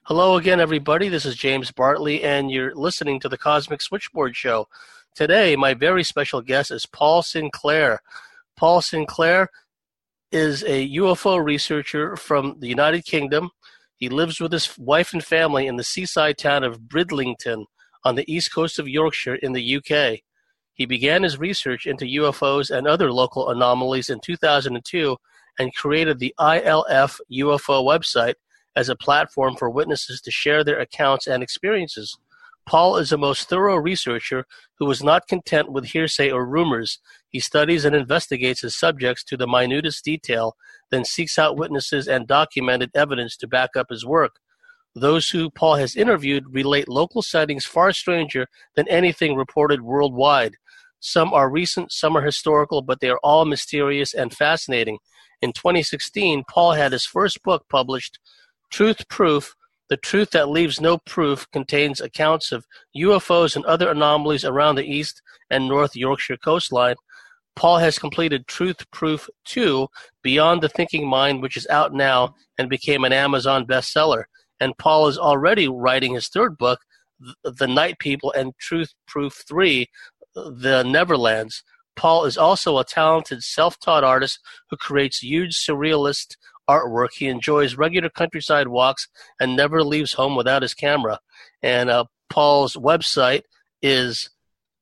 Hello again, everybody. This is James Bartley, and you're listening to the Cosmic Switchboard Show. Today, my very special guest is Paul Sinclair. Paul Sinclair is a UFO researcher from the United Kingdom. He lives with his wife and family in the seaside town of Bridlington on the east coast of Yorkshire in the UK. He began his research into UFOs and other local anomalies in 2002 and created the ILF UFO website as a platform for witnesses to share their accounts and experiences. Paul is a most thorough researcher who is not content with hearsay or rumors. He studies and investigates his subjects to the minutest detail, then seeks out witnesses and documented evidence to back up his work. Those who Paul has interviewed relate local sightings far stranger than anything reported worldwide. Some are recent, some are historical, but they are all mysterious and fascinating. In 2016, Paul had his first book published, Truth Proof, The Truth That Leaves No Proof, contains accounts of UFOs and other anomalies around the East and North Yorkshire coastline. Paul has completed Truth Proof 2, Beyond the Thinking Mind, which is out now and became an Amazon bestseller. And Paul is already writing his third book, The Night People, and Truth Proof 3, The Neverlands. Paul is also a talented self-taught artist who creates huge surrealist artwork. He enjoys regular countryside walks and never leaves home without his camera. And Paul's website is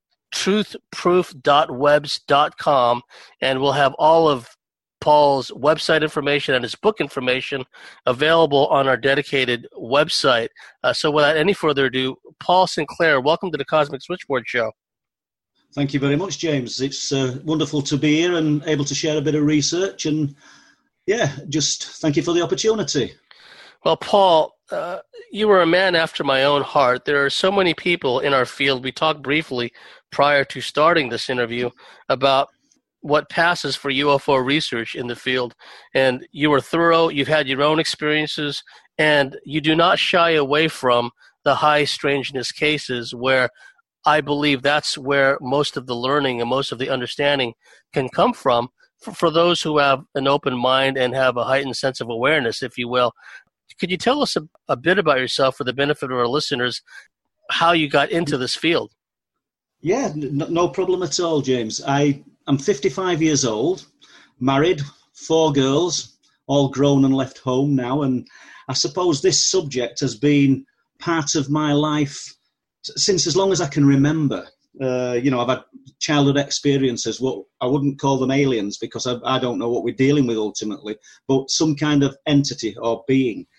truthproof.webs.com, and we'll have all of Paul's website information and his book information available on our dedicated website. So without any further ado, Paul Sinclair, welcome to the Cosmic Switchboard Show. Thank you very much, James. It's wonderful to be here and able to share a bit of research, and just thank you for the opportunity. Well, Paul, you were a man after my own heart. There are so many people in our field. We talked briefly prior to starting this interview about what passes for UFO research in the field. And you were thorough. You've had your own experiences, and you do not shy away from the high strangeness cases where I believe that's where most of the learning and most of the understanding can come from for those who have an open mind and have a heightened sense of awareness, if you will. Could you tell us a bit about yourself for the benefit of our listeners, how you got into this field? Yeah, no problem at all, James. I'm 55 years old, married, 4 girls, all grown and left home now. And I suppose this subject has been part of my life since as long as I can remember. I've had childhood experiences, what I wouldn't call them aliens because I don't know what we're dealing with ultimately, but some kind of entity or being.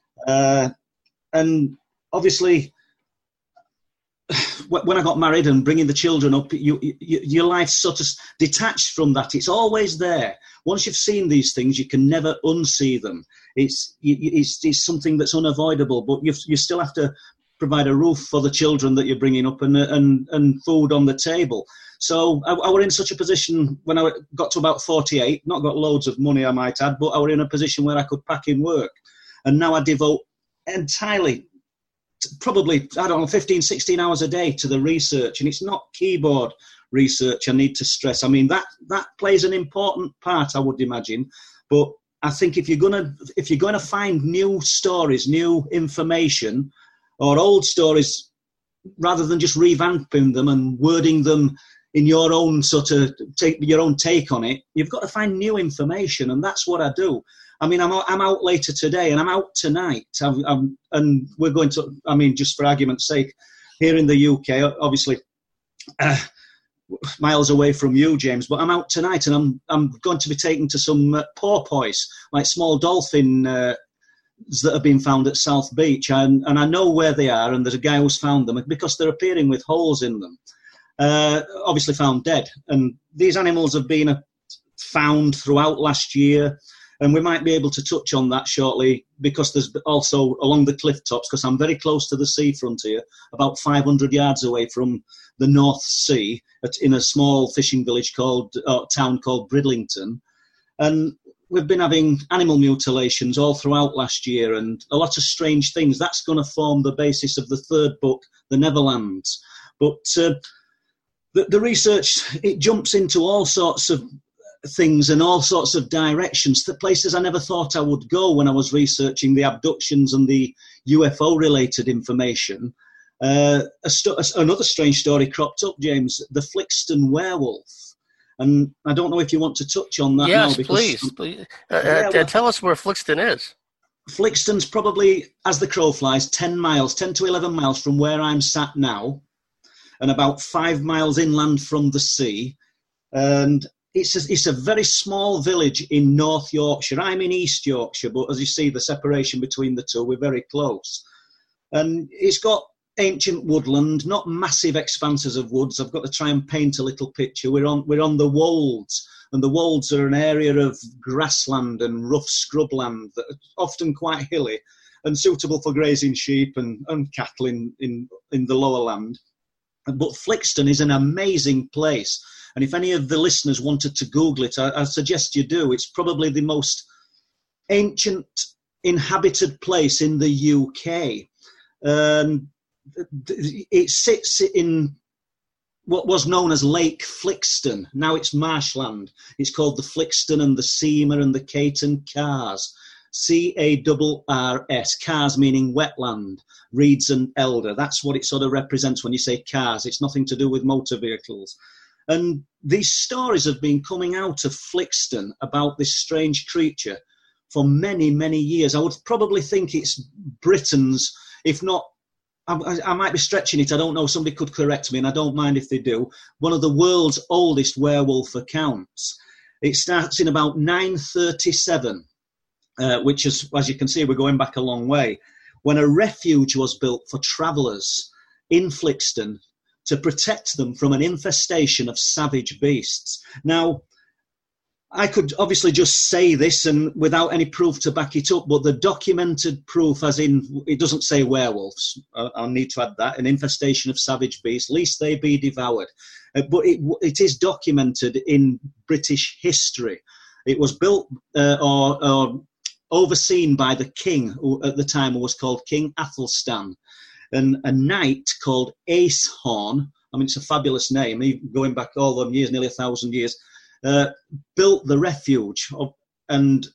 And obviously, when I got married and bringing the children up, your life's sort of detached from that. It's always there. Once you've seen these things, you can never unsee them. It's something that's unavoidable, but you still have to provide a roof for the children that you're bringing up and food on the table. So I were in such a position when I got to about 48, not got loads of money I might add, but I were in a position where I could pack in work. And now I devote entirely, probably, 15, 16 hours a day to the research. And it's not keyboard research I need to stress. I mean, that plays an important part, I would imagine. But I think if you're gonna find new stories, new information, or old stories, rather than just revamping them and wording them in your own your own take on it, you've got to find new information, and that's what I do. I mean, I'm out later today, and I'm out tonight, and we're going to, just for argument's sake, here in the UK, obviously, miles away from you, James, but I'm out tonight, and I'm going to be taken to some porpoise, like small dolphin that have been found at South Beach, and I know where they are, and there's a guy who's found them because they're appearing with holes in them, obviously found dead. And these animals have been found throughout last year, and we might be able to touch on that shortly, because there's also along the cliff tops, because I'm very close to the seafront here, about 500 yards away from the North Sea, in a small fishing village town called Bridlington, and we've been having animal mutilations all throughout last year and a lot of strange things. That's going to form the basis of the third book, The Neverlands. But the research, it jumps into all sorts of things and all sorts of directions, to places I never thought I would go when I was researching the abductions and the UFO-related information. Another strange story cropped up, James, the Flixton werewolf. And I don't know if you want to touch on that now. Yes, please. Tell us where Flixton is. Flixton's probably, as the crow flies, 10 to 11 miles from where I'm sat now, and about 5 miles inland from the sea. And it's a very small village in North Yorkshire. I'm in East Yorkshire, but as you see, the separation between the two, we're very close. And it's got ancient woodland, not massive expanses of woods. I've got to try and paint a little picture. We're on the wolds, and the wolds are an area of grassland and rough scrubland that are often quite hilly and suitable for grazing sheep and cattle in the lower land. But Flixton is an amazing place. And if any of the listeners wanted to Google it, I suggest you do. It's probably the most ancient inhabited place in the UK. It sits in what was known as Lake Flixton. Now it's marshland. It's called the Flixton and the Seamer and the Caton Carrs. Carrs, Carrs meaning wetland, reeds and elder. That's what it sort of represents when you say Carrs. It's nothing to do with motor vehicles. And these stories have been coming out of Flixton about this strange creature for many, many years. I would probably think it's Britain's, if not, I might be stretching it, I don't know, somebody could correct me, and I don't mind if they do, one of the world's oldest werewolf accounts. It starts in about 937, which is, as you can see, we're going back a long way, when a refuge was built for travellers in Flixton to protect them from an infestation of savage beasts. Now, I could obviously just say this and without any proof to back it up, but the documented proof, as in, it doesn't say werewolves, I'll need to add that, an infestation of savage beasts, lest they be devoured. But it is documented in British history. It was built or overseen by the king, who at the time was called King Athelstan, and a knight called Acehorn, I mean, it's a fabulous name, going back all them years, nearly 1,000 years, built the refuge. And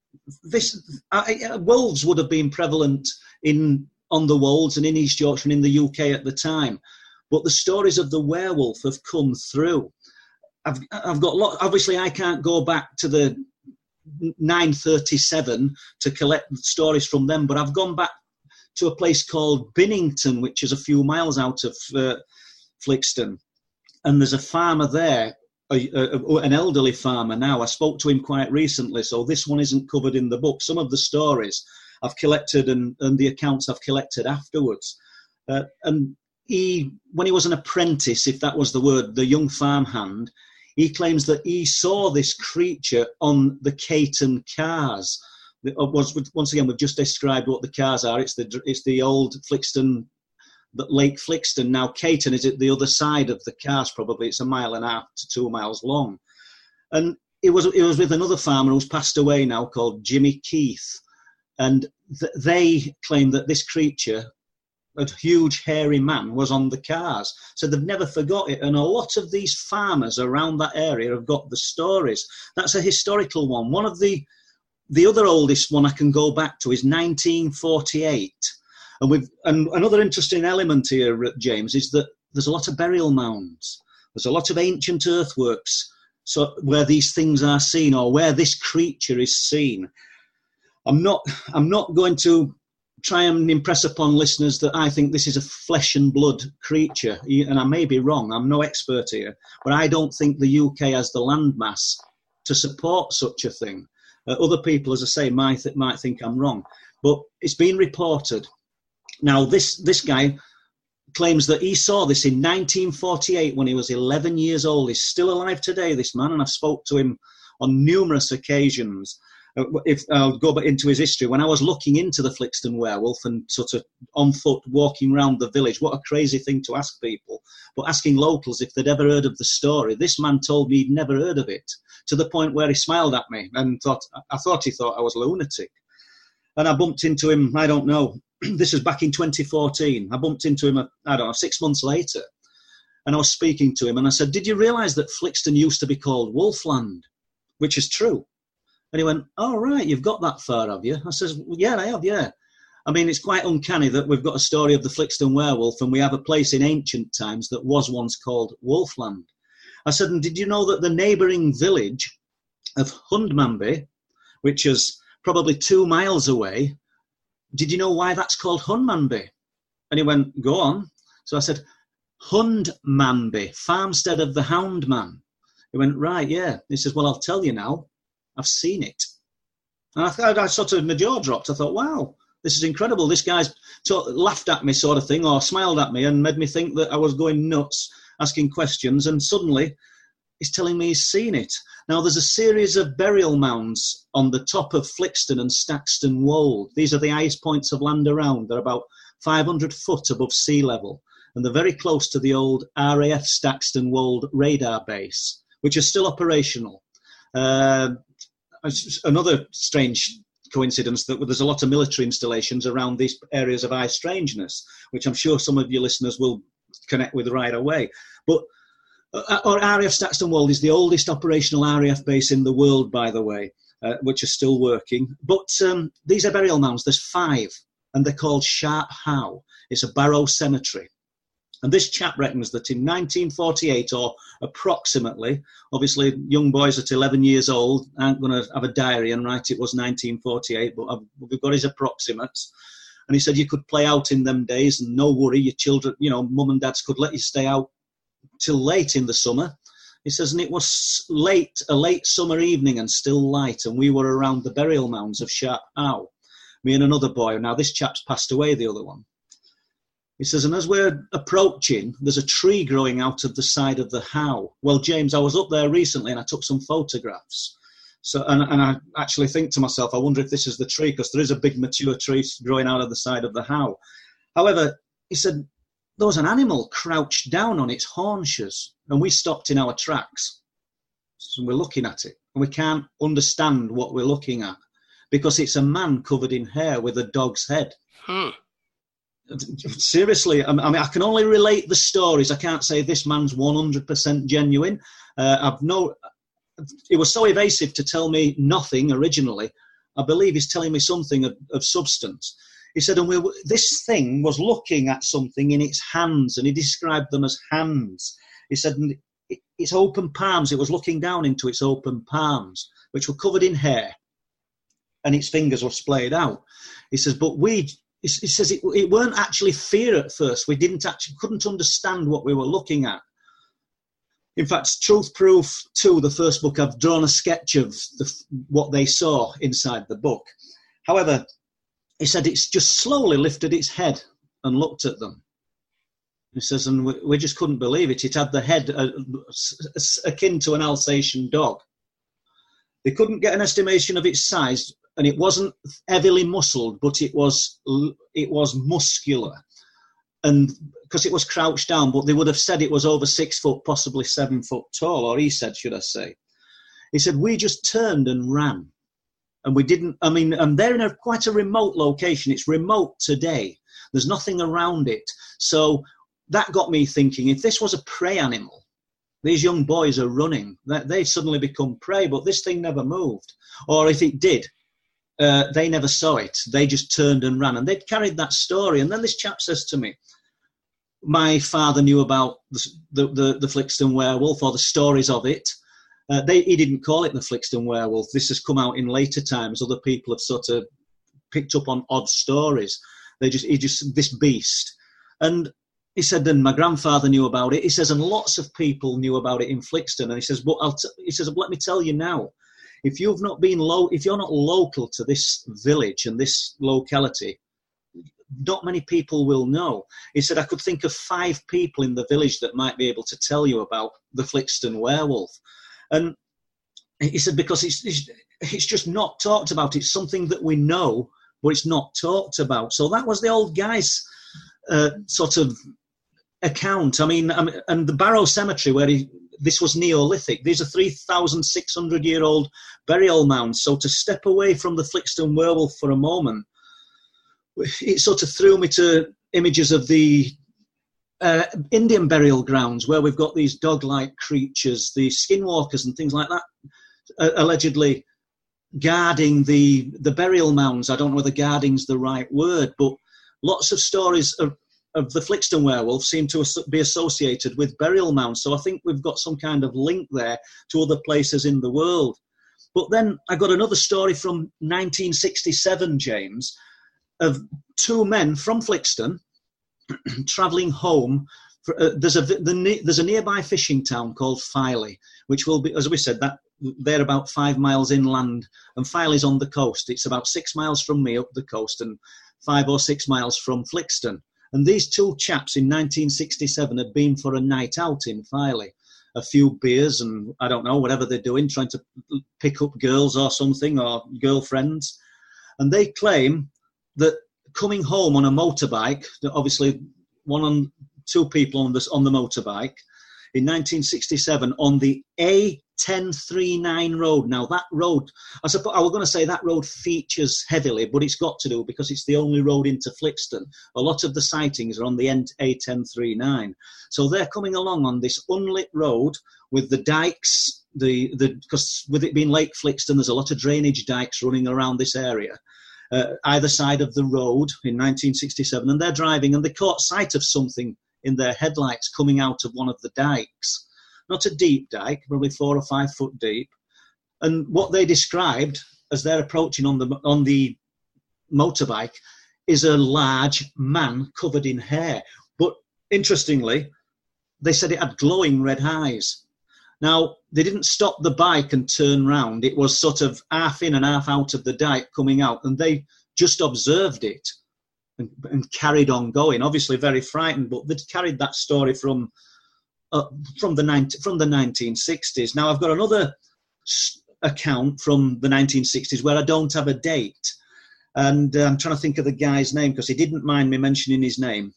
wolves would have been prevalent on the wolds and in East Yorkshire and in the UK at the time. But the stories of the werewolf have come through. I've got obviously I can't go back to the 937 to collect stories from them, but I've gone back to a place called Binnington, which is a few miles out of Flixton. And there's a farmer there, an elderly farmer now. I spoke to him quite recently, so this one isn't covered in the book. Some of the stories I've collected and the accounts I've collected afterwards. And when he was an apprentice, if that was the word, the young farmhand, he claims that he saw this creature on the Caton Carrs. Once again, we've just described what the Carrs are. It's the old Flixton, Lake Flixton. Now Caton is at the other side of the Carrs, probably. It's 1.5 miles to 2 miles long. And it was with another farmer who's passed away now called Jimmy Keith. And they claim that this creature, a huge hairy man, was on the Carrs. So they've never forgot it. And a lot of these farmers around that area have got the stories. That's a historical one. One of the other oldest one I can go back to is 1948. And another interesting element here, James, is that there's a lot of burial mounds. There's a lot of ancient earthworks where these things are seen, or where this creature is seen. I'm not going to try and impress upon listeners that I think this is a flesh and blood creature, and I may be wrong. I'm no expert here, but I don't think the UK has the landmass to support such a thing. Other people, as I say, might think I'm wrong, but it's been reported. Now, this guy claims that he saw this in 1948 when he was 11 years old. He's still alive today, this man, and I've spoke to him on numerous occasions. If I'll go back into his history, when I was looking into the Flixton werewolf and sort of on foot walking around the village, what a crazy thing to ask people, but asking locals if they'd ever heard of the story, this man told me he'd never heard of it, to the point where he smiled at me and I thought he thought I was a lunatic. And I bumped into him, I don't know, this was back in 2014. I bumped into him, 6 months later, and I was speaking to him and I said, did you realise that Flixton used to be called Wolfland? which is true. And he went, "Oh, right, you've got that far, have you?" I says, "Well, yeah, I have, yeah." I mean, it's quite uncanny that we've got a story of the Flixton werewolf and we have a place in ancient times that was once called Wolfland. I said, "And did you know that the neighbouring village of Hundmanby, which is probably 2 miles away, did you know why that's called Hundmanby?" And he went, "Go on." So I said, "Hundmanby, farmstead of the Hound Man." He went, "Right, yeah." He says, "Well, I'll tell you now. I've seen it." And I sort of, my jaw dropped. I thought, wow, this is incredible. This guy's laughed at me sort of thing, or smiled at me and made me think that I was going nuts, asking questions. And suddenly he's telling me he's seen it. Now, there's a series of burial mounds on the top of Flixton and Stakston Wold. These are the highest points of land around. They're about 500 foot above sea level. And they're very close to the old RAF Stakston Wold radar base, which is still operational. Another strange coincidence that there's a lot of military installations around these areas of high strangeness, which I'm sure some of your listeners will connect with right away. But our RAF Stakston Wold is the oldest operational RAF base in the world, by the way, which are still working. But these are burial mounds. There's 5, and they're called Sharp Howe. It's a barrow cemetery. And this chap reckons that in 1948, or approximately, obviously young boys at 11 years old aren't going to have a diary and write it was 1948, but we've got his approximates. And he said you could play out in them days and no worry, your children, you know, mum and dads could let you stay out till late in the summer. He says, and it was a late summer evening and still light, and we were around the burial mounds of Sharp Howe, me and another boy. Now this chap's passed away, the other one. He says, and as we're approaching, there's a tree growing out of the side of the Howe. Well, James, I was up there recently and I took some photographs. So, and I actually think to myself, I wonder if this is the tree, because there is a big mature tree growing out of the side of the Howe. However, he said, there was an animal crouched down on its haunches, and we stopped in our tracks. So we're looking at it, and we can't understand what we're looking at, because it's a man covered in hair with a dog's head. Seriously, I mean, I can only relate the stories. I can't say this man's 100% genuine. It was so evasive to tell me nothing originally. I believe he's telling me something of substance. He said, and this thing was looking at something in its hands, and he described them as hands. He said, its open palms, it was looking down into its open palms, which were covered in hair, and its fingers were splayed out. He says, but he says it weren't actually fear at first. We couldn't understand what we were looking at. In fact, Truth Proof 2, the first book, I've drawn a sketch of what they saw inside the book. However, he said it's just slowly lifted its head and looked at them. He says, and we just couldn't believe it. It had the head akin to an Alsatian dog. They couldn't get an estimation of its size, and it wasn't heavily muscled, but it was muscular. And because it was crouched down, but they would have said it was over 6 foot, possibly 7 foot tall, or he said, should I say. He said, we just turned and ran. And we didn't, I mean, and they're in quite a remote location. It's remote today. There's nothing around it. So that got me thinking, if this was a prey animal, these young boys are running, they suddenly become prey, but this thing never moved. Or if it did, they never saw it. They just turned and ran, and they'd carried that story. And then this chap says to me, my father knew about the Flixton werewolf, or the stories of it. He didn't call it the Flixton werewolf. This has come out in later times. Other people have sort of picked up on odd stories. This beast. And he said, then my grandfather knew about it. He says, and lots of people knew about it in Flixton. And he says, but let me tell you now, if you're not local to this village and this locality, not many people will know. He said, I could think of 5 people in the village that might be able to tell you about the Flixton werewolf. And he said, because it's just not talked about. It's something that we know, but it's not talked about. So that was the old guy's sort of account. I mean, and the Barrow Cemetery, where this was Neolithic. These are 3,600-year-old burial mounds. So to step away from the Flixton werewolf for a moment, it sort of threw me to images of the Indian burial grounds, where we've got these dog-like creatures, the skinwalkers and things like that, allegedly guarding the burial mounds. I don't know whether guarding's the right word, but lots of stories of the Flixton werewolf seem to be associated with burial mounds. So I think we've got some kind of link there to other places in the world. But then I got another story from 1967, James, of two men from Flixton travelling home. There's a nearby fishing town called Filey, which will be, as we said, that they're about 5 miles inland, and Filey's on the coast. It's about 6 miles from me up the coast and 5 or 6 miles from Flixton. And these two chaps in 1967 had been for a night out in Filey. A few beers and, I don't know, whatever they're doing, trying to pick up girls or something, or girlfriends. And they claim that coming home on a motorbike, obviously two people on the motorbike, in 1967 on the A1039 road. Now that road, I was going to say that road features heavily, but it's got to do because it's the only road into Flixton. A lot of the sightings are on the A1039. So they're coming along on this unlit road with the dikes, because with it being Lake Flixton, there's a lot of drainage dikes running around this area. Either side of the road in 1967, and they're driving and they caught sight of something in their headlights coming out of one of the dikes. Not a deep dike, probably 4 or 5 foot deep. And what they described as they're approaching on the motorbike is a large man covered in hair. But interestingly, they said it had glowing red eyes. Now, they didn't stop the bike and turn round. It was sort of half in and half out of the dike coming out, and they just observed it and carried on going. Obviously very frightened, but they'd carried that story from the 1960s. Now, I've got another account from the 1960s where I don't have a date. And I'm trying to think of the guy's name because he didn't mind me mentioning his name.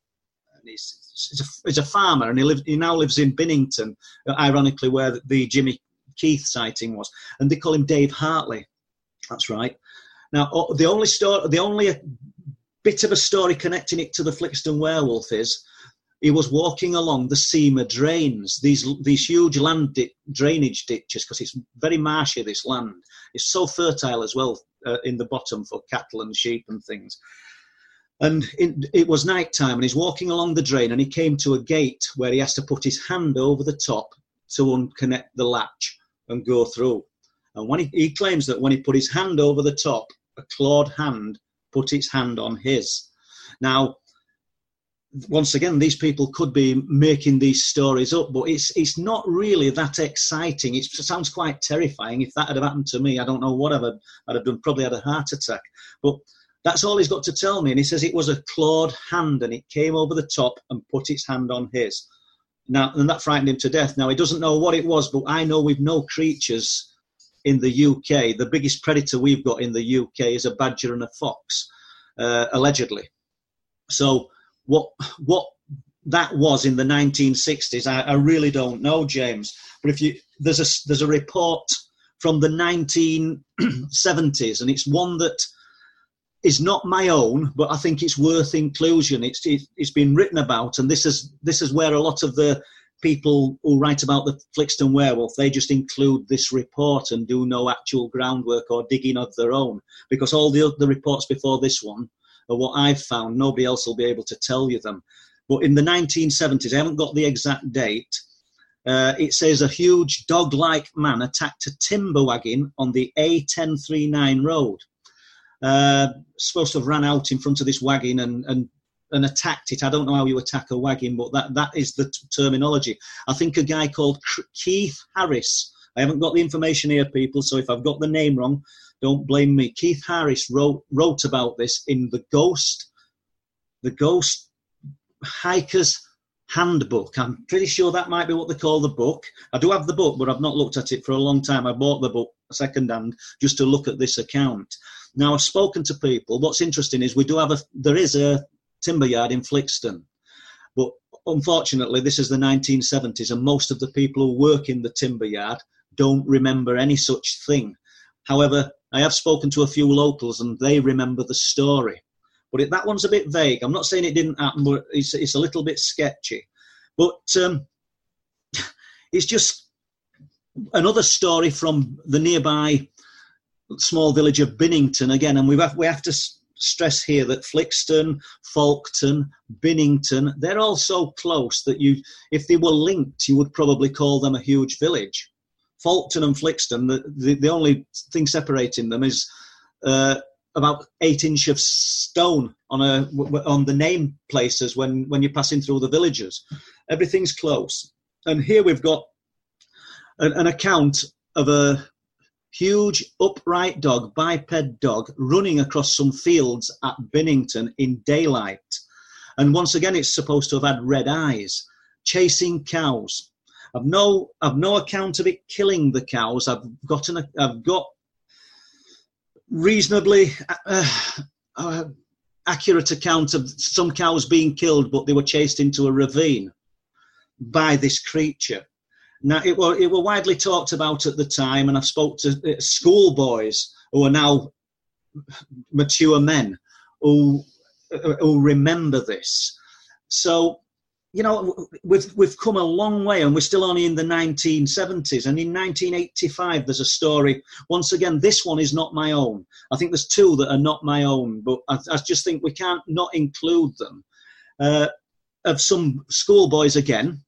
He's a farmer, and he now lives in Binnington, ironically, where the Jimmy Keith sighting was. And they call him Dave Hartley. That's right. Now, the only bit of a story connecting it to the Flixton werewolf is he was walking along the Seamer drains, these huge drainage ditches, because it's very marshy, this land. It's so fertile as well in the bottom for cattle and sheep and things. And it was night time, and he's walking along the drain, and he came to a gate where he has to put his hand over the top to unconnect the latch and go through. And when he claims that when he put his hand over the top, a clawed hand put its hand on his. Now, once again, these people could be making these stories up, but it's not really that exciting. It sounds quite terrifying. If that had happened to me, I don't know what I'd have done, probably had a heart attack. But that's all he's got to tell me. And he says it was a clawed hand, and it came over the top and put its hand on his. Now, and that frightened him to death. Now, he doesn't know what it was, but I know we've no creatures in the UK. The biggest predator we've got in the UK is a badger and a fox, allegedly. So what that was in the 1960s, I really don't know, James. But there's a report from the 1970s, and it's one that is not my own, but I think it's worth inclusion. It's been written about, and this is where a lot of the people who write about the Flixton werewolf, they just include this report and do no actual groundwork or digging of their own, because all the reports before this one are what I've found. Nobody else will be able to tell you them. But in the 1970s, I haven't got the exact date, it says a huge dog-like man attacked a timber wagon on the A1039 road. Supposed to have ran out in front of this wagon and attacked it. I don't know how you attack a wagon, but that is the terminology. I think a guy called Keith Harris, I haven't got the information here, people, so if I've got the name wrong, don't blame me. Keith Harris wrote about this in the Ghost Hiker's Handbook. I'm pretty sure that might be what they call the book. I do have the book, but I've not looked at it for a long time. I bought the book second-hand just to look at this account. Now, I've spoken to people. What's interesting is there is a timber yard in Flixton, but unfortunately this is the 1970s, and most of the people who work in the timber yard don't remember any such thing. However, I have spoken to a few locals and they remember the story, but that one's a bit vague. I'm not saying it didn't happen, but it's a little bit sketchy. But it's just Another story from the nearby small village of Binnington again, and we have to stress here that Flixton, Folkton, Binnington, they're all so close that if they were linked, you would probably call them a huge village. Folkton and Flixton, the only thing separating them is about 8 inches of stone on the name places when you're passing through the villages. Everything's close. And here we've got an account of a huge upright dog, biped dog, running across some fields at Binnington in daylight. And once again, it's supposed to have had red eyes, chasing cows. I've no account of it killing the cows. I've got reasonably accurate account of some cows being killed, but they were chased into a ravine by this creature. Now, it were widely talked about at the time, and I've spoke to schoolboys who are now mature men who remember this. So, you know, we've come a long way, and we're still only in the 1970s. And in 1985, there's a story. Once again, this one is not my own. I think there's 2 that are not my own, but I just think we can't not include them. Of some schoolboys again,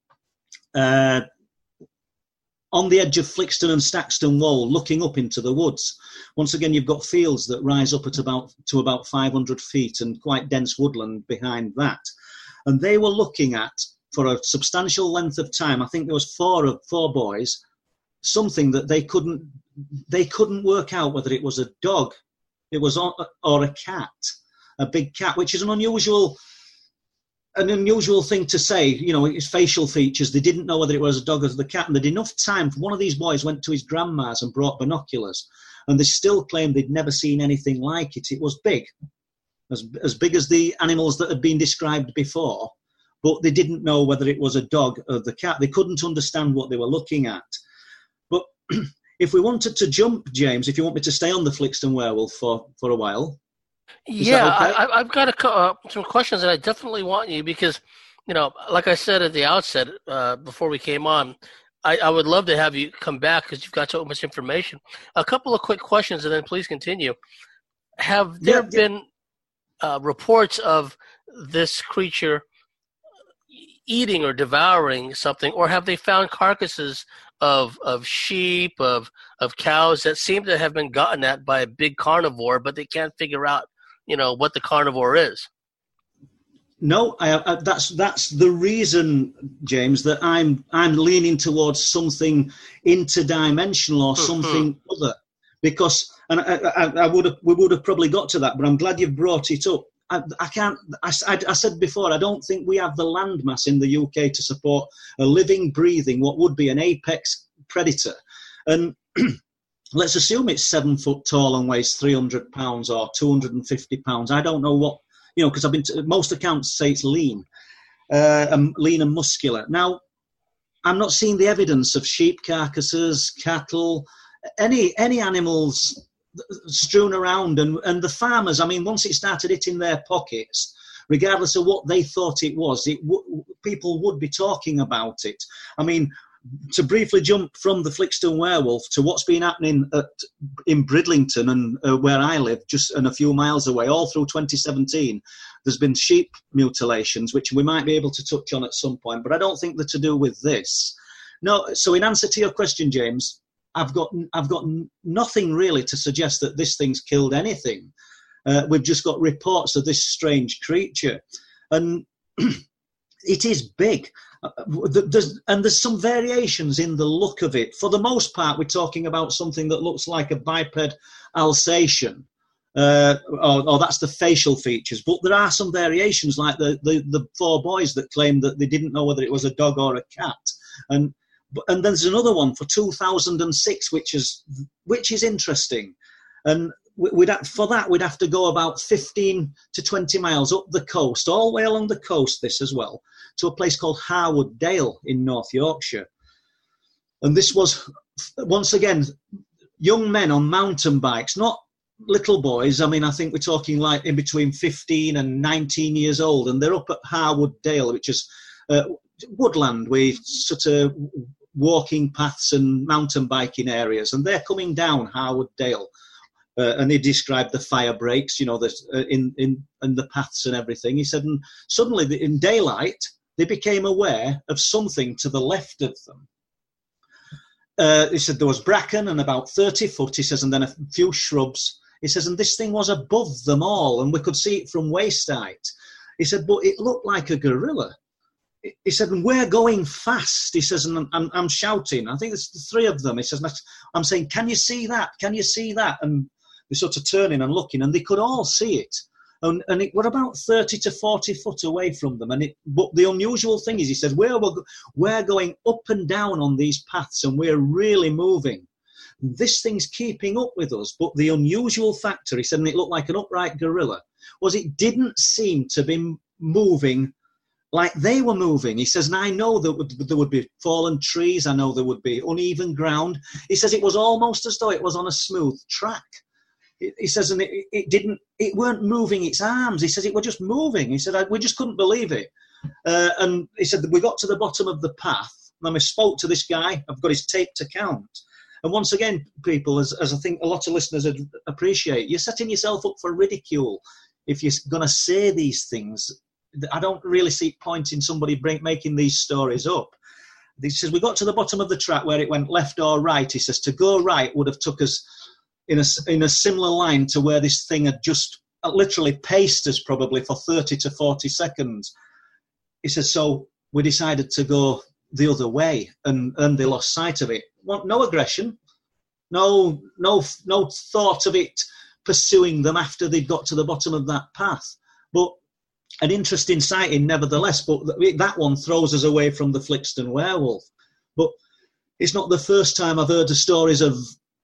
on the edge of Flixton and Staxton Wold, looking up into the woods. Once again, you've got fields that rise up to about 500 feet and quite dense woodland behind that. And they were looking at, for a substantial length of time, I think there was four boys, something that they couldn't work out whether it was a dog, it was or a cat, a big cat, which is an unusual thing to say. You know, his facial features, they didn't know whether it was a dog or the cat, and they'd enough time for one of these boys went to his grandma's and brought binoculars, and they still claimed they'd never seen anything like it. It was big, as big as the animals that had been described before, but they didn't know whether it was a dog or the cat. They couldn't understand what they were looking at. But if we wanted to jump, James, if you want me to stay on the Flixton werewolf for a while. Yeah, okay? I've got some questions that I definitely want you, because, you know, like I said at the outset, before we came on, I would love to have you come back because you've got so much information. A couple of quick questions, and then please continue. Have there been reports of this creature eating or devouring something, or have they found carcasses of sheep, of cows that seem to have been gotten at by a big carnivore, but they can't figure out, you know, what the carnivore is? No, that's the reason, James, that I'm leaning towards something interdimensional or something other, because, and we would have probably got to that, but I'm glad you've brought it up. I said before, I don't think we have the landmass in the UK to support a living, breathing, what would be an apex predator. And let's assume it's 7 foot tall and weighs 300 pounds or 250 pounds. I don't know what, you know, because most accounts say it's lean and muscular. Now, I'm not seeing the evidence of sheep carcasses, cattle, any animals strewn around, and the farmers, I mean, once it started hitting their pockets, regardless of what they thought it was, people would be talking about it. I mean, to briefly jump from the Flixton werewolf to what's been happening in Bridlington and where I live, just a few miles away, all through 2017, there's been sheep mutilations, which we might be able to touch on at some point, but I don't think they're to do with this. No, so in answer to your question, James, I've got nothing really to suggest that this thing's killed anything. We've just got reports of this strange creature, and it is big. There's some variations in the look of it. For the most part, we're talking about something that looks like a biped Alsatian, or that's the facial features. But there are some variations, like the 4 boys that claimed that they didn't know whether it was a dog or a cat, and there's another one for 2006, which is interesting, and we'd have to go about 15 to 20 miles up the coast, all the way along the coast, this as well, to a place called Harwood Dale in North Yorkshire. And this was, once again, young men on mountain bikes, not little boys. I mean, I think we're talking like in between 15 and 19 years old, and they're up at Harwood Dale, which is woodland with sort of walking paths and mountain biking areas, and they're coming down Harwood Dale. And he described the fire breaks, in the paths and everything. He said, and suddenly in daylight, they became aware of something to the left of them. He said there was bracken and about 30 foot, he says, and then a few shrubs. He says, and this thing was above them all, and we could see it from waist height. He said, but it looked like a gorilla. He said, and we're going fast. He says, and I'm shouting. I think there's the three of them. He says, I'm saying, can you see that? Can you see that? And they're sort of turning and looking, and they could all see it. And it were about 30 to 40 foot away from them. But the unusual thing is, he said, we're going up and down on these paths, and we're really moving. This thing's keeping up with us. But the unusual factor, he said, and it looked like an upright gorilla, was it didn't seem to be moving like they were moving. He says, and I know that there would be fallen trees. I know there would be uneven ground. He says it was almost as though it was on a smooth track. He says, and it weren't moving its arms. He says it were just moving. He said, we just couldn't believe it. And he said, we got to the bottom of the path, and I spoke to this guy. I've got his taped account. And once again, people, as I think a lot of listeners would appreciate, you're setting yourself up for ridicule if you're going to say these things. I don't really see point in somebody making these stories up. He says, we got to the bottom of the track where it went left or right. He says, to go right would have took us in a similar line to where this thing had just literally paced us probably for 30 to 40 seconds. He says, so we decided to go the other way, and they lost sight of it. No aggression, no thought of it pursuing them after they'd got to the bottom of that path. But an interesting sighting nevertheless, but that one throws us away from the Flixton werewolf. But it's not the first time I've heard the stories of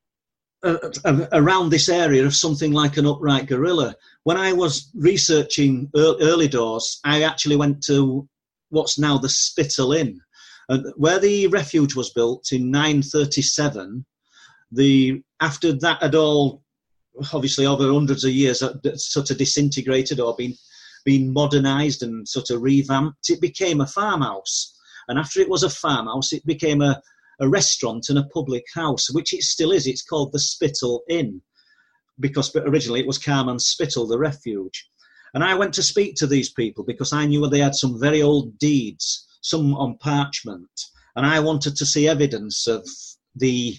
around this area of something like an upright gorilla. When I was researching early doors, I actually went to what's now the Spittal Inn, where the refuge was built in 937. After that had all, obviously over hundreds of years, sort of disintegrated or been modernised and sort of revamped, it became a farmhouse. And after it was a farmhouse, it became a restaurant and a public house, which it still is. It's called the Spittal Inn, because originally it was Carman Spittal, the refuge. And I went to speak to these people because I knew they had some very old deeds, some on parchment, and I wanted to see evidence of the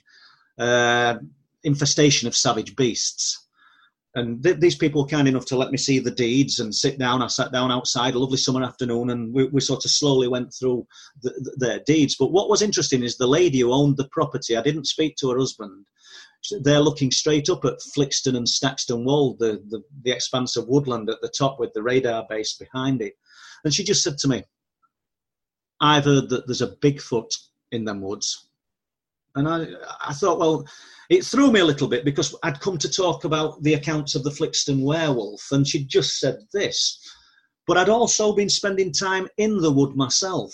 infestation of savage beasts. And these people were kind enough to let me see the deeds and sit down. I sat down outside, a lovely summer afternoon, and we sort of slowly went through their deeds. But what was interesting is the lady who owned the property, I didn't speak to her husband. They're looking straight up at Flixton and Stakston Wold, the expanse of woodland at the top with the radar base behind it. And she just said to me, I've heard that there's a Bigfoot in them woods. And I thought, well, it threw me a little bit because I'd come to talk about the accounts of the Flixton werewolf, and she'd just said this. But I'd also been spending time in the wood myself,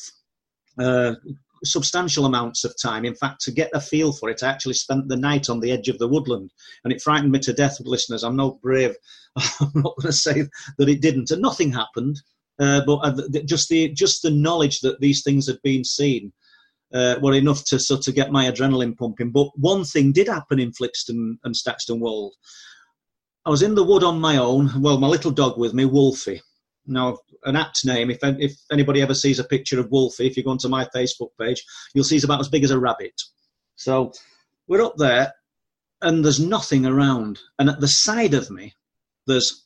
substantial amounts of time. In fact, to get a feel for it, I actually spent the night on the edge of the woodland, and it frightened me to death, listeners. I'm not brave. I'm not going to say that it didn't, and nothing happened. But just the knowledge that these things had been seen were enough to sort of get my adrenaline pumping. But one thing did happen in Flixton and Stakston Wold. I was in the wood on my own, well, my little dog with me, Wolfie. Now, an apt name, if anybody ever sees a picture of Wolfie, if you go onto my Facebook page, you'll see he's about as big as a rabbit. So we're up there, and there's nothing around. And at the side of me, there's...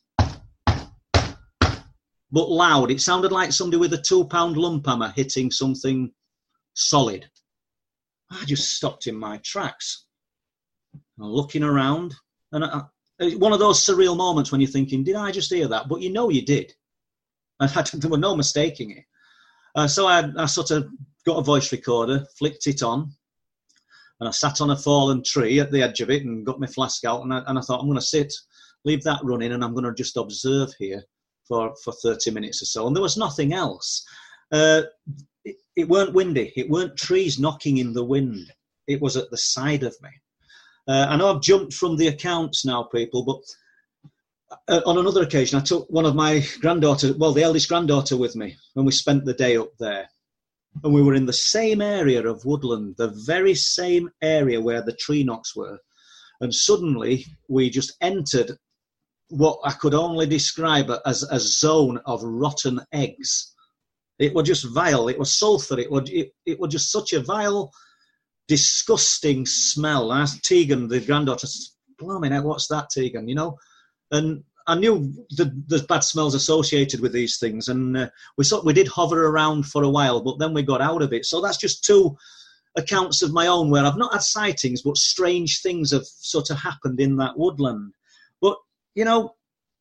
but loud. It sounded like somebody with a 2-pound lump hammer hitting something solid. I just stopped in my tracks. I'm looking around, and one of those surreal moments when you're thinking, did I just hear that? But you know you did. There was no mistaking it. So I sort of got a voice recorder, flicked it on, and I sat on a fallen tree at the edge of it and got my flask out, and I thought, I'm going to sit, leave that running, and I'm going to just observe here for 30 minutes or so. And there was nothing else. It weren't windy. It weren't trees knocking in the wind. It was at the side of me. I know I've jumped from the accounts now, people, but on another occasion, I took one of my granddaughters, well, the eldest granddaughter with me, when we spent the day up there. And we were in the same area of woodland, the very same area where the tree knocks were. And suddenly we just entered what I could only describe as a zone of rotten eggs. It was just vile. It was sulphur. It was just such a vile, disgusting smell. And I asked Tegan, the granddaughter, blimey, now what's that, Tegan? You know, and I knew there's bad smells associated with these things, and we did hover around for a while, but then we got out of it. So that's just two accounts of my own where I've not had sightings, but strange things have sort of happened in that woodland. But you know,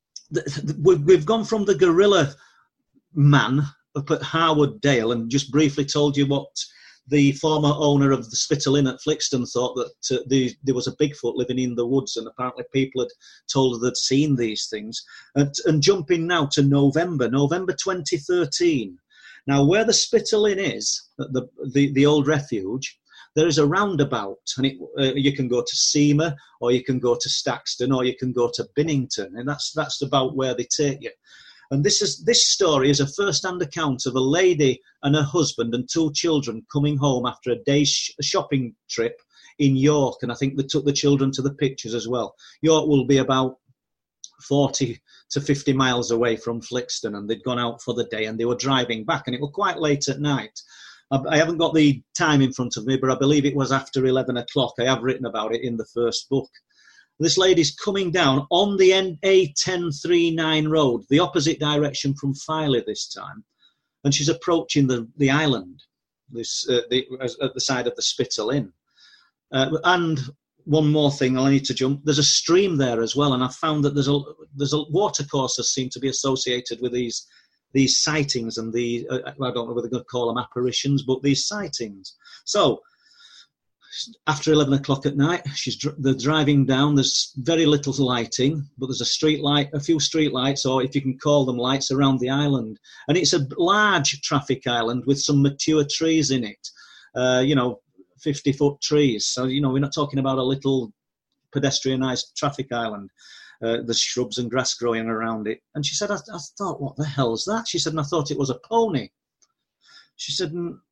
we've gone from the gorilla man up at Harwood Dale and just briefly told you what the former owner of the Spittal Inn at Flixton thought, that there was a Bigfoot living in the woods, and apparently people had told her they'd seen these things. And jumping now to November 2013. Now, where the Spittal Inn is, the old refuge, there is a roundabout, and you can go to Seamer, or you can go to Staxton, or you can go to Binnington, and that's about where they take you. And this story is a first-hand account of a lady and her husband and two children coming home after a day's shopping trip in York, and I think they took the children to the pictures as well. York will be about 40 to 50 miles away from Flixton, and they'd gone out for the day and they were driving back, and it was quite late at night. I haven't got the time in front of me, but I believe it was after 11 o'clock. I have written about it in the first book. This lady's coming down on the A1039 road, the opposite direction from Filey this time, and she's approaching the island, at the side of the Spittal Inn. And one more thing, I need to jump. There's a stream there as well, and I found that there's a watercourses seem to be associated with these sightings and I don't know whether they're going to call them apparitions, but these sightings. So after 11 o'clock at night, they're driving down. There's very little lighting, but there's a few street lights, or if you can call them lights, around the island. And it's a large traffic island with some mature trees in it, 50-foot trees. So, we're not talking about a little pedestrianised traffic island. There's shrubs and grass growing around it. And she said, I thought, what the hell's that? She said, and I thought it was a pony. She said,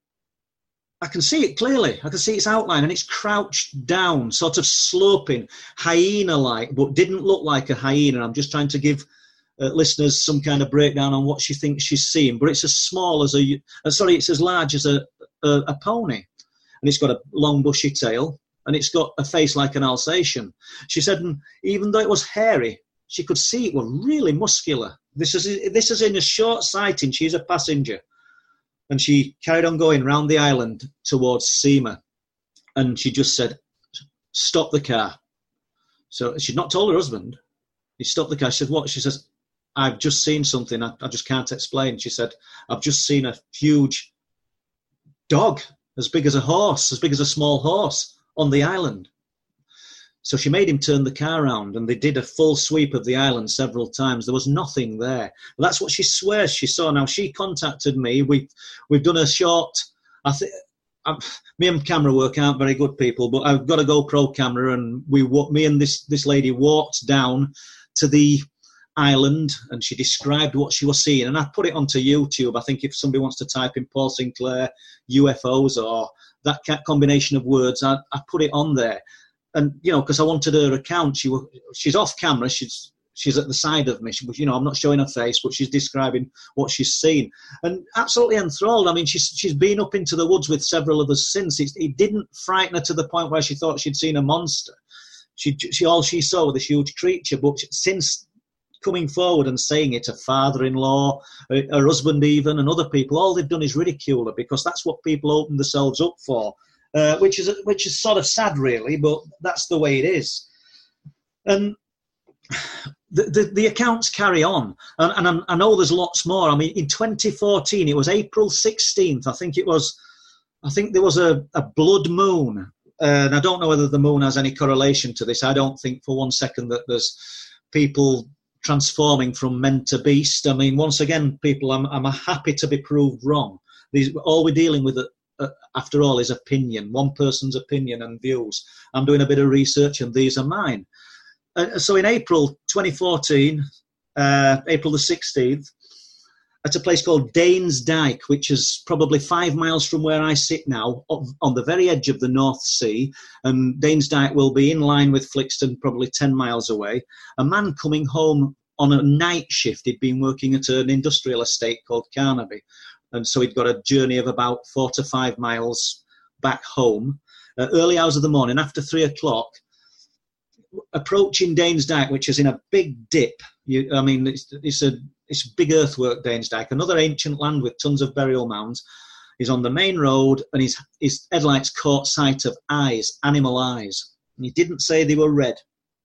I can see it clearly. I can see its outline, and it's crouched down, sort of sloping, hyena-like, but didn't look like a hyena. I'm just trying to give listeners some kind of breakdown on what she thinks she's seen. But it's it's as large as a pony, and it's got a long bushy tail, and it's got a face like an Alsatian. She said, and even though it was hairy, she could see it was really muscular. This is in a short sighting. She's a passenger. And she carried on going round the island towards Seamer. And she just said, stop the car. So she'd not told her husband. He stopped the car. She said, what? She says, I've just seen something. I just can't explain. She said, I've just seen a huge dog as big as a small horse on the island. So she made him turn the car around, and they did a full sweep of the island several times. There was nothing there. Well, that's what she swears she saw. Now, she contacted me. We've done a short, me and camera work aren't very good people, but I've got a GoPro camera, and me and this lady walked down to the island, and she described what she was seeing. And I put it onto YouTube. I think if somebody wants to type in Paul Sinclair, UFOs, or that combination of words, I put it on there. And, because I wanted her account, she's off camera, she's at the side of me, I'm not showing her face, but she's describing what she's seen. And absolutely enthralled. I mean, she's been up into the woods with several of us since. It didn't frighten her to the point where she thought she'd seen a monster. All she saw was this huge creature, but since coming forward and saying it, her father-in-law, her husband even, and other people, all they've done is ridicule her, because that's what people open themselves up for. Which is sort of sad, really, but that's the way it is. And the accounts carry on, and I know there's lots more. I mean, in 2014, it was April 16th. I think there was a blood moon, and I don't know whether the moon has any correlation to this. I don't think for one second that there's people transforming from men to beast. I mean, once again, people, I'm happy to be proved wrong. All we're dealing with after all is opinion, one person's opinion and views. I'm doing a bit of research, and these are mine. So in April 2014, April the 16th, at a place called Danes Dyke, which is probably 5 miles from where I sit now, on the very edge of the North Sea. And Danes Dyke will be in line with Flixton, probably 10 miles away. A man coming home on a night shift. He'd been working at an industrial estate called Carnaby. And so he'd got a journey of about 4 to 5 miles back home. Early hours of the morning, after 3 o'clock, approaching Danes Dyke, which is in a big dip. It's a big earthwork, Danes Dyke, another ancient land with tons of burial mounds. He's on the main road, and his headlights caught sight of eyes, animal eyes. And he didn't say they were red.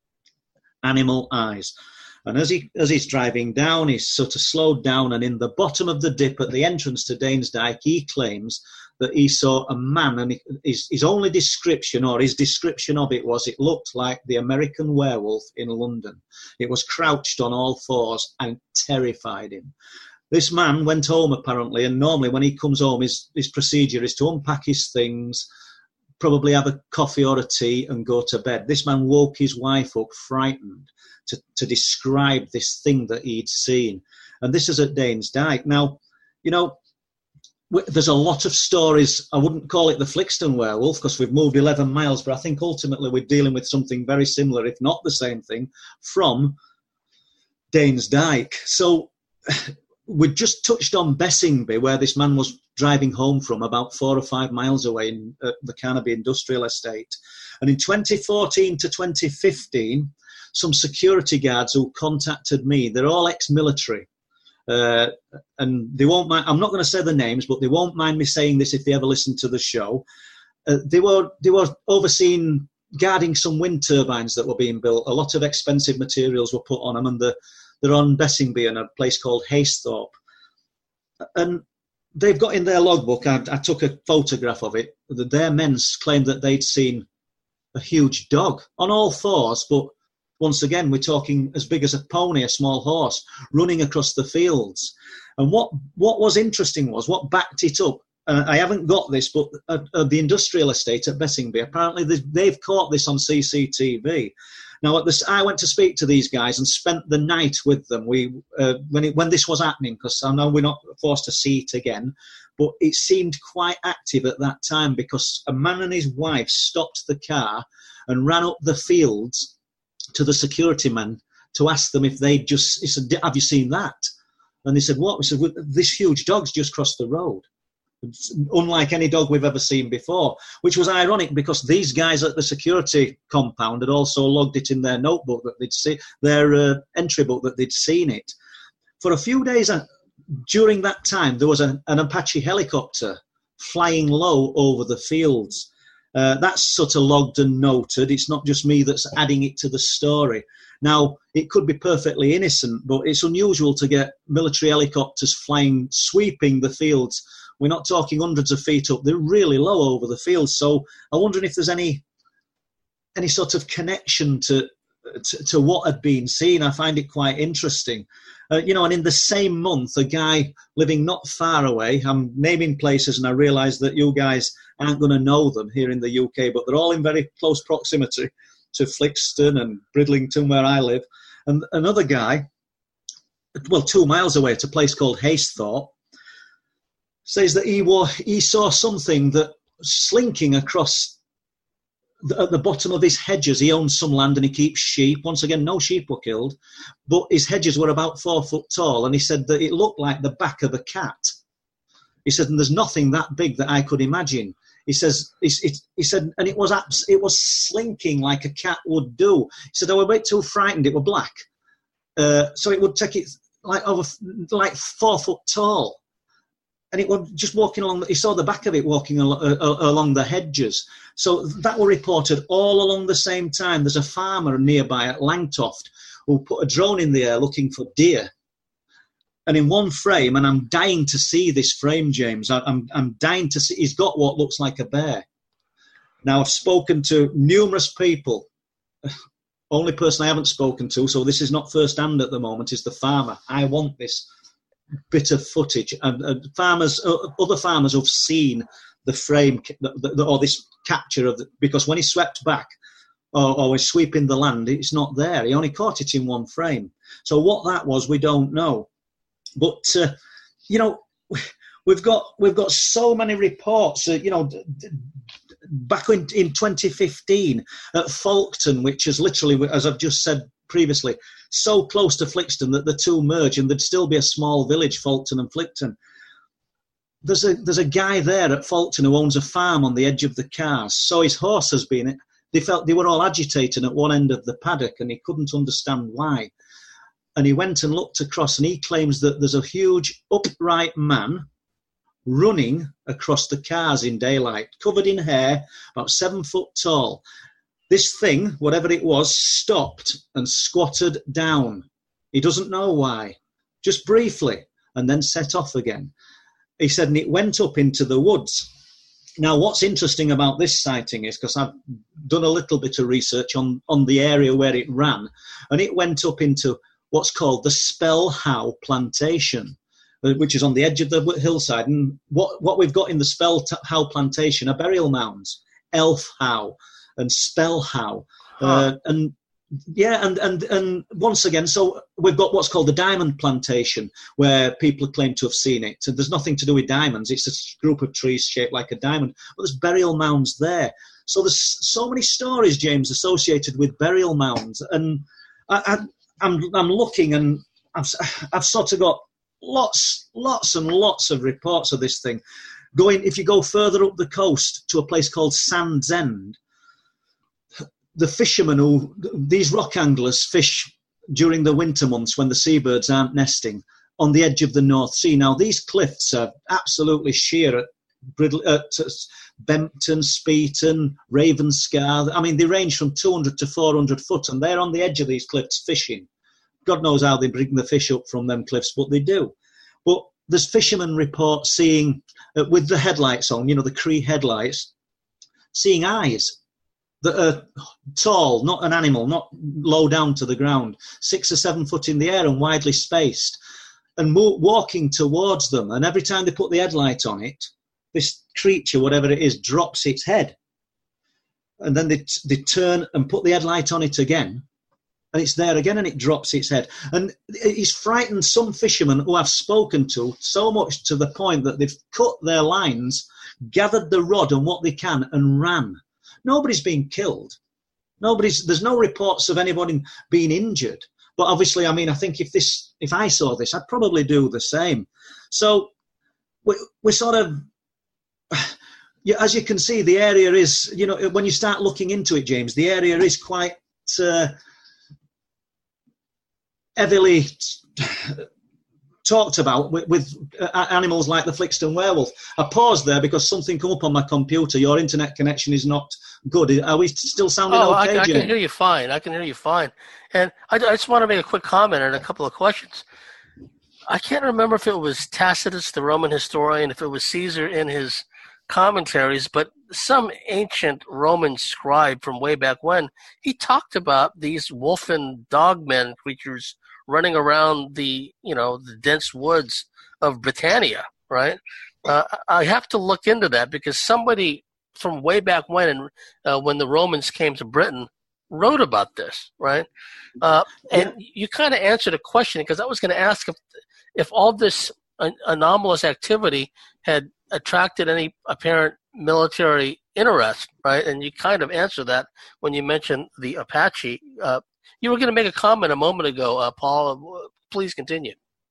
Animal eyes. And as he's driving down, he's sort of slowed down, and in the bottom of the dip at the entrance to Danes Dyke, he claims that he saw a man, and his only description, or his description of it, was it looked like the American Werewolf in London. It was crouched on all fours and terrified him. This man went home apparently, and normally when he comes home, his procedure is to unpack his things, probably have a coffee or a tea and go to bed. This man woke his wife up frightened to describe this thing that he'd seen. And this is at Danes Dyke. Now, there's a lot of stories. I wouldn't call it the Flixton werewolf because we've moved 11 miles, but I think ultimately we're dealing with something very similar, if not the same thing, from Danes Dyke. So we just touched on Bessingby, where this man was driving home from, about 4 or 5 miles away in the Carnaby Industrial Estate. And in 2014 to 2015, some security guards who contacted me, they're all ex-military. And they won't mind, I'm not going to say the names, but they won't mind me saying this if they ever listen to the show. They were overseeing, guarding some wind turbines that were being built. A lot of expensive materials were put on them, and they're on Bessingby in a place called Hasthorpe. And they've got in their logbook, I took a photograph of it, that their men claimed that they'd seen a huge dog on all fours, but once again, we're talking as big as a pony, a small horse, running across the fields. And what was interesting was, what backed it up, I haven't got this, but the industrial estate at Bessingby, apparently they've caught this on CCTV. Now, I went to speak to these guys and spent the night with them. When this was happening, because I know we're not forced to see it again, but it seemed quite active at that time, because a man and his wife stopped the car and ran up the fields to the security men to ask them if he said, have you seen that? And they said, what? We said, well, this huge dog's just crossed the road. It's unlike any dog we've ever seen before, which was ironic because these guys at the security compound had also logged it in their notebook that they'd see, their entry book, that they'd seen it. For a few days during that time, there was an Apache helicopter flying low over the fields. That's sort of logged and noted. It's not just me that's adding it to the story. Now, it could be perfectly innocent, but it's unusual to get military helicopters flying, sweeping the fields. We're not talking hundreds of feet up. They're really low over the fields. So I'm wondering if there's any sort of connection to what had been seen. I find it quite interesting. And in the same month, a guy living not far away, I'm naming places and I realise that you guys aren't going to know them here in the UK, but they're all in very close proximity to Flixton and Bridlington, where I live. And another guy, 2 miles away at a place called Hasthorpe, says that he saw something that slinking across at the bottom of his hedges. He owns some land and he keeps sheep. Once again, no sheep were killed, but his hedges were about 4 foot tall, and he said that it looked like the back of a cat. He said, and there's nothing that big that I could imagine. He said, and it was slinking like a cat would do. He said, I was a bit too frightened. It was black, so it would take it like 4 foot tall. And it was just walking along. He saw the back of it walking along the hedges. So that were reported all along the same time. There's a farmer nearby at Langtoft who put a drone in the air looking for deer. And in one frame, and I'm dying to see this frame, James. I'm dying to see. He's got what looks like a bear. Now, I've spoken to numerous people. Only person I haven't spoken to, so this is not first hand at the moment, is the farmer. I want this bit of footage. And other farmers have seen the frame or this capture of because when he swept back or was sweeping the land, it's not there. He only caught it in one frame. So what that was, we don't know. But you know, we've got so many reports. Back in 2015 at Folkton, which is literally, as I've just said previously, so close to Flixton that the two merge, and there'd still be a small village, Folkton and Flixton. There's a guy there at Folkton who owns a farm on the edge of the Cars. So his horse has been. They felt they were all agitated at one end of the paddock, and he couldn't understand why. And he went and looked across, and he claims that there's a huge upright man running across the Cars in daylight, covered in hair, about 7 foot tall. This thing, whatever it was, stopped and squatted down. He doesn't know why, just briefly, and then set off again. He said, and it went up into the woods. Now, what's interesting about this sighting is, because I've done a little bit of research on the area where it ran, and it went up into what's called the Spell How Plantation, which is on the edge of the hillside. And what we've got in the Spell How Plantation are burial mounds, Elf How and Spell How. And once again, so we've got what's called the Diamond Plantation, where people claim to have seen it. And there's nothing to do with diamonds. It's a group of trees shaped like a diamond. But there's burial mounds there. So there's so many stories, James, associated with burial mounds. And I'm looking, and I've sort of got lots and lots of reports of this thing. If you go further up the coast to a place called Sand's End, the fishermen these rock anglers fish during the winter months when the seabirds aren't nesting on the edge of the North Sea. Now, these cliffs are absolutely sheer at Bempton, Speeton, Ravenscar. I mean, they range from 200 to 400 foot, and they're on the edge of these cliffs fishing. God knows how they bring the fish up from them cliffs, but they do. But there's fishermen report seeing, with the headlights on, the Cree headlights, seeing eyes that are tall, not an animal, not low down to the ground, 6 or 7 foot in the air and widely spaced, and walking towards them. And every time they put the headlight on it, this creature, whatever it is, drops its head. And then they turn and put the headlight on it again, and it's there again, and it drops its head. And it's frightened some fishermen who I've spoken to so much to the point that they've cut their lines, gathered the rod and what they can, and ran. Nobody's been killed. There's no reports of anybody being injured. But obviously, I mean, I think if I saw this, I'd probably do the same. So we're sort of, as you can see, the area is, when you start looking into it, James, the area is quite heavily talked about with animals like the Flixton werewolf. I paused there because something come up on my computer. Your internet connection is not good. Are we still sounding okay, I Jim? can hear you fine. And I just want to make a quick comment and a couple of questions. I can't remember if it was Tacitus, the Roman historian, if it was Caesar in his commentaries, but some ancient Roman scribe from way back when, he talked about these wolf and dogmen creatures running around the dense woods of Britannia, right? I have to look into that because somebody from way back when the Romans came to Britain wrote about this, right? And you kind of answered a question, because I was going to ask if all this anomalous activity had attracted any apparent military interest, right? And you kind of answered that when you mentioned the Apache. You were going to make a comment a moment ago, Paul. Please continue.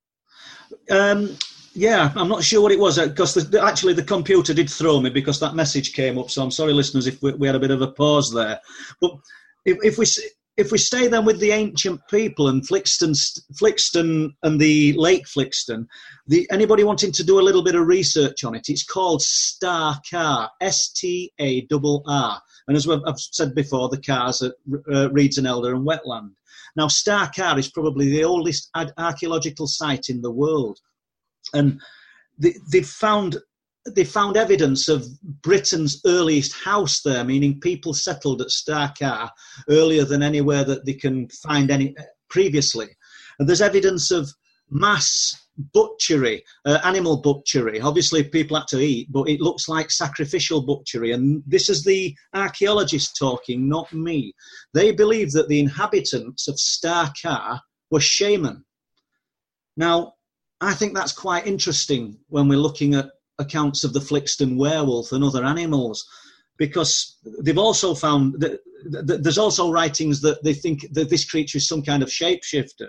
Yeah, I'm not sure what it was, because actually the computer did throw me because that message came up. So I'm sorry, listeners, if we had a bit of a pause there. But if we stay then with the ancient people and Flixton and the Lake Flixton, anybody wanting to do a little bit of research on it, it's called Star Car, Starr. And as I've said before, the Cars at Reeds and Elder and Wetland. Now, Star Car is probably the oldest archaeological site in the world. And they found evidence of Britain's earliest house there, meaning people settled at Star Car earlier than anywhere that they can find any previously. And there's evidence of mass butchery, animal butchery. Obviously, people had to eat, but it looks like sacrificial butchery. And this is the archaeologists talking, not me. They believe that the inhabitants of Star Car were shaman. Now, I think that's quite interesting when we're looking at accounts of the Flixton werewolf and other animals, because they've also found that there's also writings that they think that this creature is some kind of shapeshifter.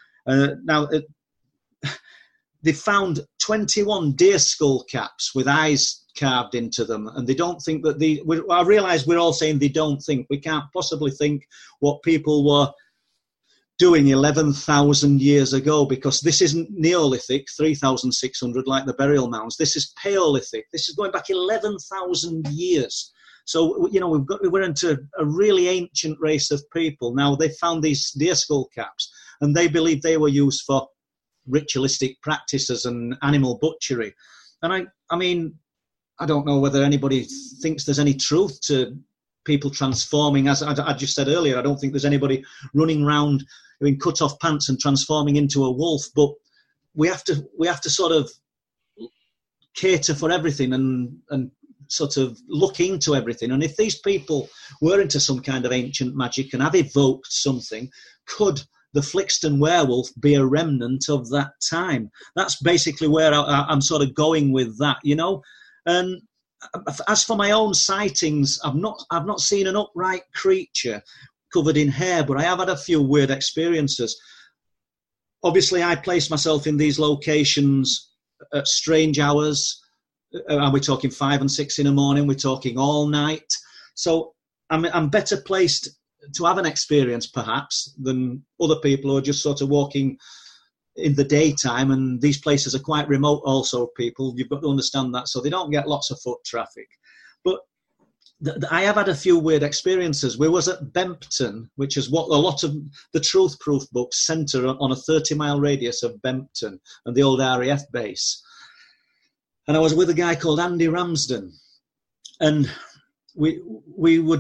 They found 21 deer skull caps with eyes carved into them, and they don't think that I realise we're all saying they don't think. We can't possibly think what people were doing 11,000 years ago, because this isn't Neolithic, 3,600 like the burial mounds. This is Paleolithic. This is going back 11,000 years. So, you know, we're into a really ancient race of people. Now, they found these deer skull caps, and they believe they were used for ritualistic practices and animal butchery. And I mean, I don't know whether anybody thinks there's any truth to people transforming. As I just said earlier, I don't think there's anybody running around in cut-off pants and transforming into a wolf. But we have to sort of cater for everything and sort of look into everything. And if these people were into some kind of ancient magic and have evoked something, could the Flixton werewolf be a remnant of that time? That's basically where I'm sort of going with that, you know. And as for my own sightings, I've not seen an upright creature covered in hair, but I have had a few weird experiences. Obviously, I place myself in these locations at strange hours. Are we talking 5 and 6 in the morning? We're talking all night. So I'm better placed to have an experience, perhaps, than other people who are just sort of walking in the daytime. And these places are quite remote also, people. You've got to understand that. So they don't get lots of foot traffic. But I have had a few weird experiences. We was at Bempton, which is what a lot of the Truth Proof books centre on, a 30-mile radius of Bempton and the old RAF base. And I was with a guy called Andy Ramsden. And we'd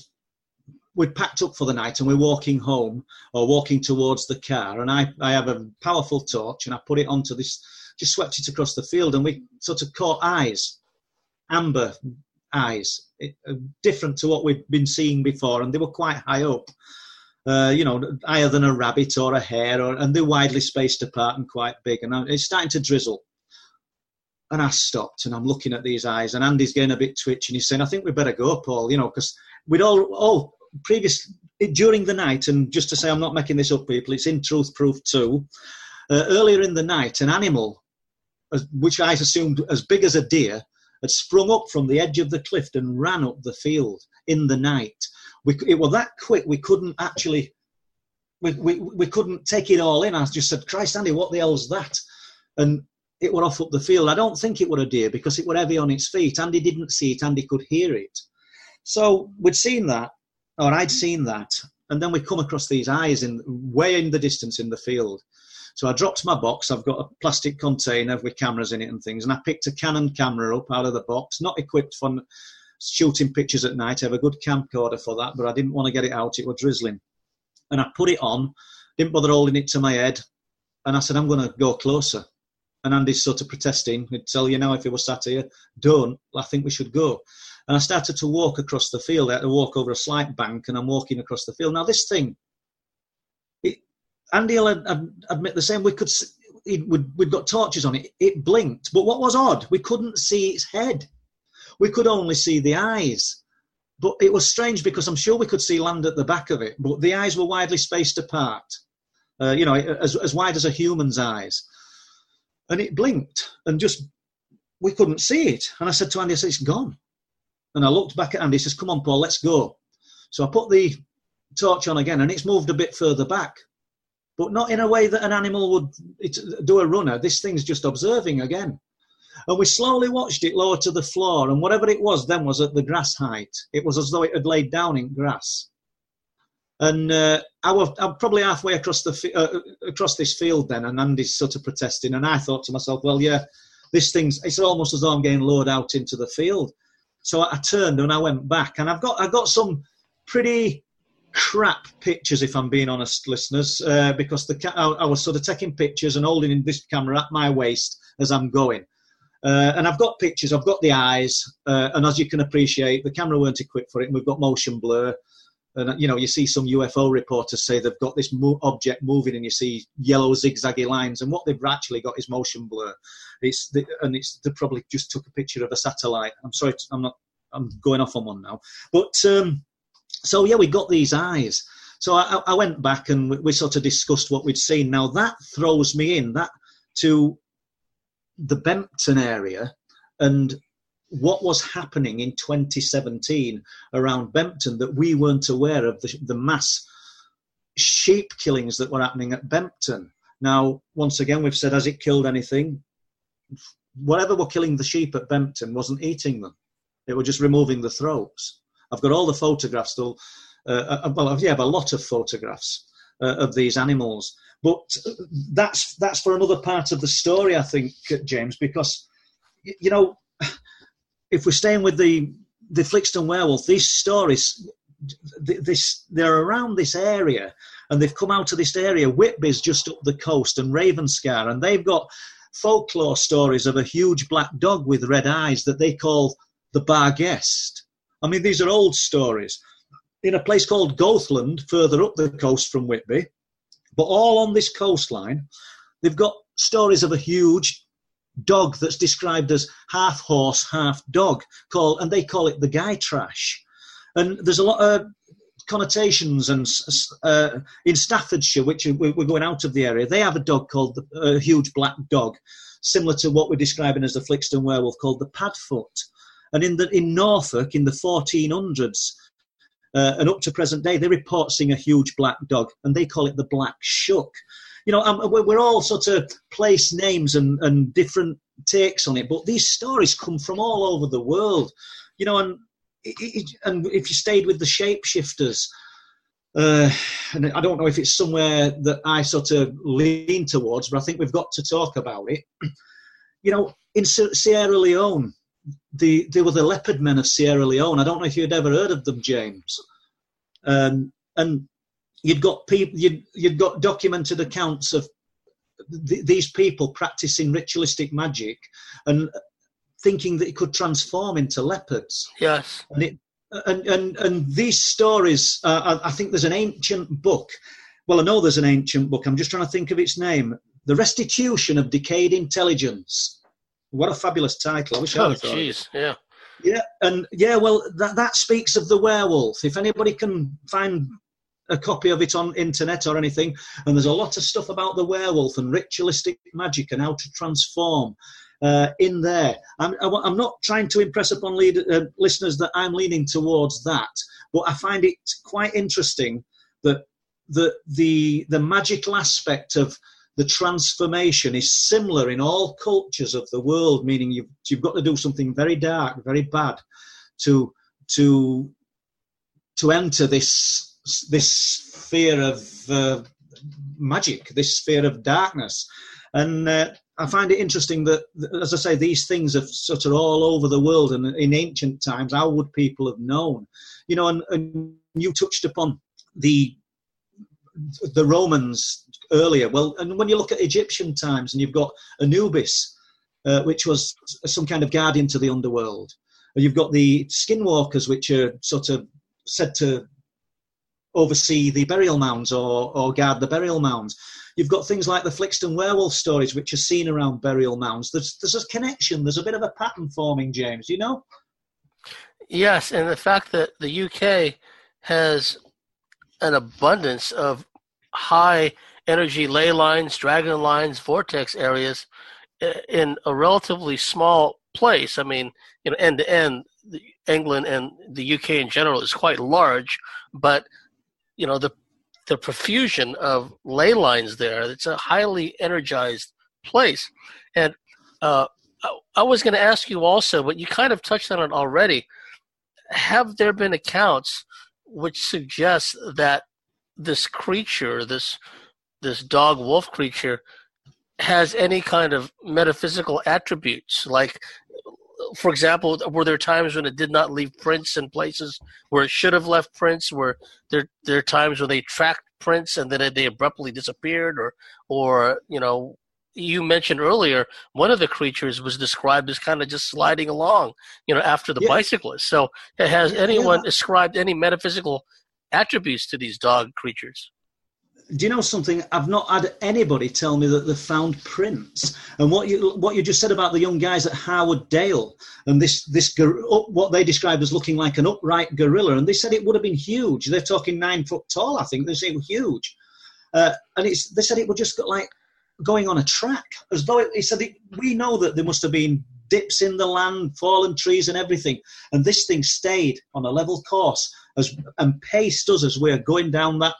packed up for the night and we're walking home, or walking towards the car. And I have a powerful torch and I put it onto this, just swept it across the field, and we sort of caught eyes, amber eyes, different to what we've been seeing before. And they were quite high up, you know, higher than a rabbit or a hare, and they're widely spaced apart and quite big. And it's starting to drizzle. And I stopped and I'm looking at these eyes, and Andy's getting a bit twitchy and he's saying, I think we better go, Paul, you know, because we'd all during the night, and just to say I'm not making this up, people, it's in Truth Proof 2, earlier in the night, an animal, which I assumed as big as a deer, had sprung up from the edge of the cliff and ran up the field in the night. It was that quick, we couldn't actually, we couldn't take it all in. I just said, Christ, Andy, what the hell's that? And it were off up the field. I don't think it were a deer because it were heavy on its feet. Andy didn't see it, Andy could hear it. So we'd seen that, or I'd seen that, and then we come across these eyes way in the distance in the field. So I dropped my box. I've got a plastic container with cameras in it and things, and I picked a Canon camera up out of the box, not equipped for shooting pictures at night. I have a good camcorder for that, but I didn't want to get it out. It was drizzling. And I put it on, didn't bother holding it to my head, and I said, I'm going to go closer. And Andy's sort of protesting. He'd tell you now if he was sat here, don't, I think we should go. And I started to walk across the field. I had to walk over a slight bank, and I'm walking across the field. Now, this thing, Andy will admit the same. We'd got torches on it. It blinked. But what was odd, we couldn't see its head. We could only see the eyes. But it was strange because I'm sure we could see land at the back of it. But the eyes were widely spaced apart, you know, as wide as a human's eyes. And it blinked, and we couldn't see it. And I said to Andy, I said, it's gone. And I looked back at Andy, he says, come on, Paul, let's go. So I put the torch on again, and it's moved a bit further back, but not in a way that an animal would do a runner. This thing's just observing again. And we slowly watched it lower to the floor, and whatever it was then was at the grass height. It was as though it had laid down in grass. And I'm probably halfway across this field then, and Andy's sort of protesting. And I thought to myself, well, yeah, it's almost as though I'm getting lured out into the field. So I turned and I went back, and I've got some pretty crap pictures, if I'm being honest, listeners, because I was sort of taking pictures and holding this camera at my waist as I'm going. And I've got pictures, I've got the eyes, and as you can appreciate, the camera weren't equipped for it, and we've got motion blur. And, you see some UFO reporters say they've got this object moving and you see yellow zigzaggy lines. And what they've actually got is motion blur. They probably just took a picture of a satellite. I'm sorry, I'm going off on one now. But, so yeah, we got these eyes. So I went back and we sort of discussed what we'd seen. Now that throws me in to the Bempton area and what was happening in 2017 around Bempton that we weren't aware of, the mass sheep killings that were happening at Bempton. Now, once again, we've said, has it killed anything? Whatever were killing the sheep at Bempton wasn't eating them. It were just removing the throats. I've got all the photographs still. I have a lot of photographs of these animals. But that's for another part of the story, I think, James, because, if we're staying with the Flixton werewolf, these stories, they're around this area, and they've come out of this area. Whitby's just up the coast, and Ravenscar, and they've got folklore stories of a huge black dog with red eyes that they call the Barguest. I mean, these are old stories. In a place called Goathland, further up the coast from Whitby, but all on this coastline, they've got stories of a huge dog that's described as half horse, half dog, and they call it the Guy Trash. And there's a lot of connotations, and in Staffordshire, which we're going out of the area, they have a dog called a huge black dog, similar to what we're describing as the Flixton werewolf, called the Padfoot. And in Norfolk, in the 1400s, and up to present day, they report seeing a huge black dog, and they call it the Black Shuck. We're all sort of place names and different takes on it, but these stories come from all over the world, and if you stayed with the shapeshifters, and I don't know if it's somewhere that I sort of lean towards, but I think we've got to talk about it. In Sierra Leone, they were the leopard men of Sierra Leone. I don't know if you'd ever heard of them, James. And you'd got documented accounts of these people practicing ritualistic magic and thinking that it could transform into leopards. Yes. And these stories, I think there's an ancient book. Well, I know there's an ancient book. I'm just trying to think of its name. The Restitution of Decayed Intelligence. What a fabulous title. I wish I had thought. Oh, jeez, yeah. Yeah, and well, that speaks of the werewolf. If anybody can find a copy of it on internet or anything, and there's a lot of stuff about the werewolf and ritualistic magic and how to transform in there. I'm not trying to impress upon listeners that I'm leaning towards that, but I find it quite interesting that the magical aspect of the transformation is similar in all cultures of the world, meaning you've got to do something very dark, very bad to enter this sphere of magic, this sphere of darkness. And I find it interesting that, as I say, these things are sort of all over the world, and in ancient times, how would people have known? And you touched upon the Romans earlier. Well, and when you look at Egyptian times, and you've got Anubis, which was some kind of guardian to the underworld. And you've got the skinwalkers, which are sort of said to oversee the burial mounds or guard the burial mounds. You've got things like the Flixton werewolf stories, which are seen around burial mounds. There's a connection. There's a bit of a pattern forming, James, Yes, and the fact that the UK has an abundance of high energy ley lines, dragon lines, vortex areas in a relatively small place. I mean, end to end, England and the UK in general is quite large, but the profusion of ley lines there, it's a highly energized place. And I was going to ask you also, but you kind of touched on it already. Have there been accounts which suggest that this creature, this dog wolf creature, has any kind of metaphysical attributes? Like, for example, were there times when it did not leave prints in places where it should have left prints? Were there are times when they tracked prints and then they abruptly disappeared? Or you mentioned earlier one of the creatures was described as kind of just sliding along, after the bicyclist. So has anyone ascribed any metaphysical attributes to these dog creatures. Do you know something? I've not had anybody tell me that they've found prints. And what you just said about the young guys at Howard Dale and this what they described as looking like an upright gorilla, and they said it would have been huge. They're talking 9 foot tall, I think. They say it was huge, and they said it would just like going on a track, as though he said we know that there must have been dips in the land, fallen trees, and everything, and this thing stayed on a level course and paced us as we're going down that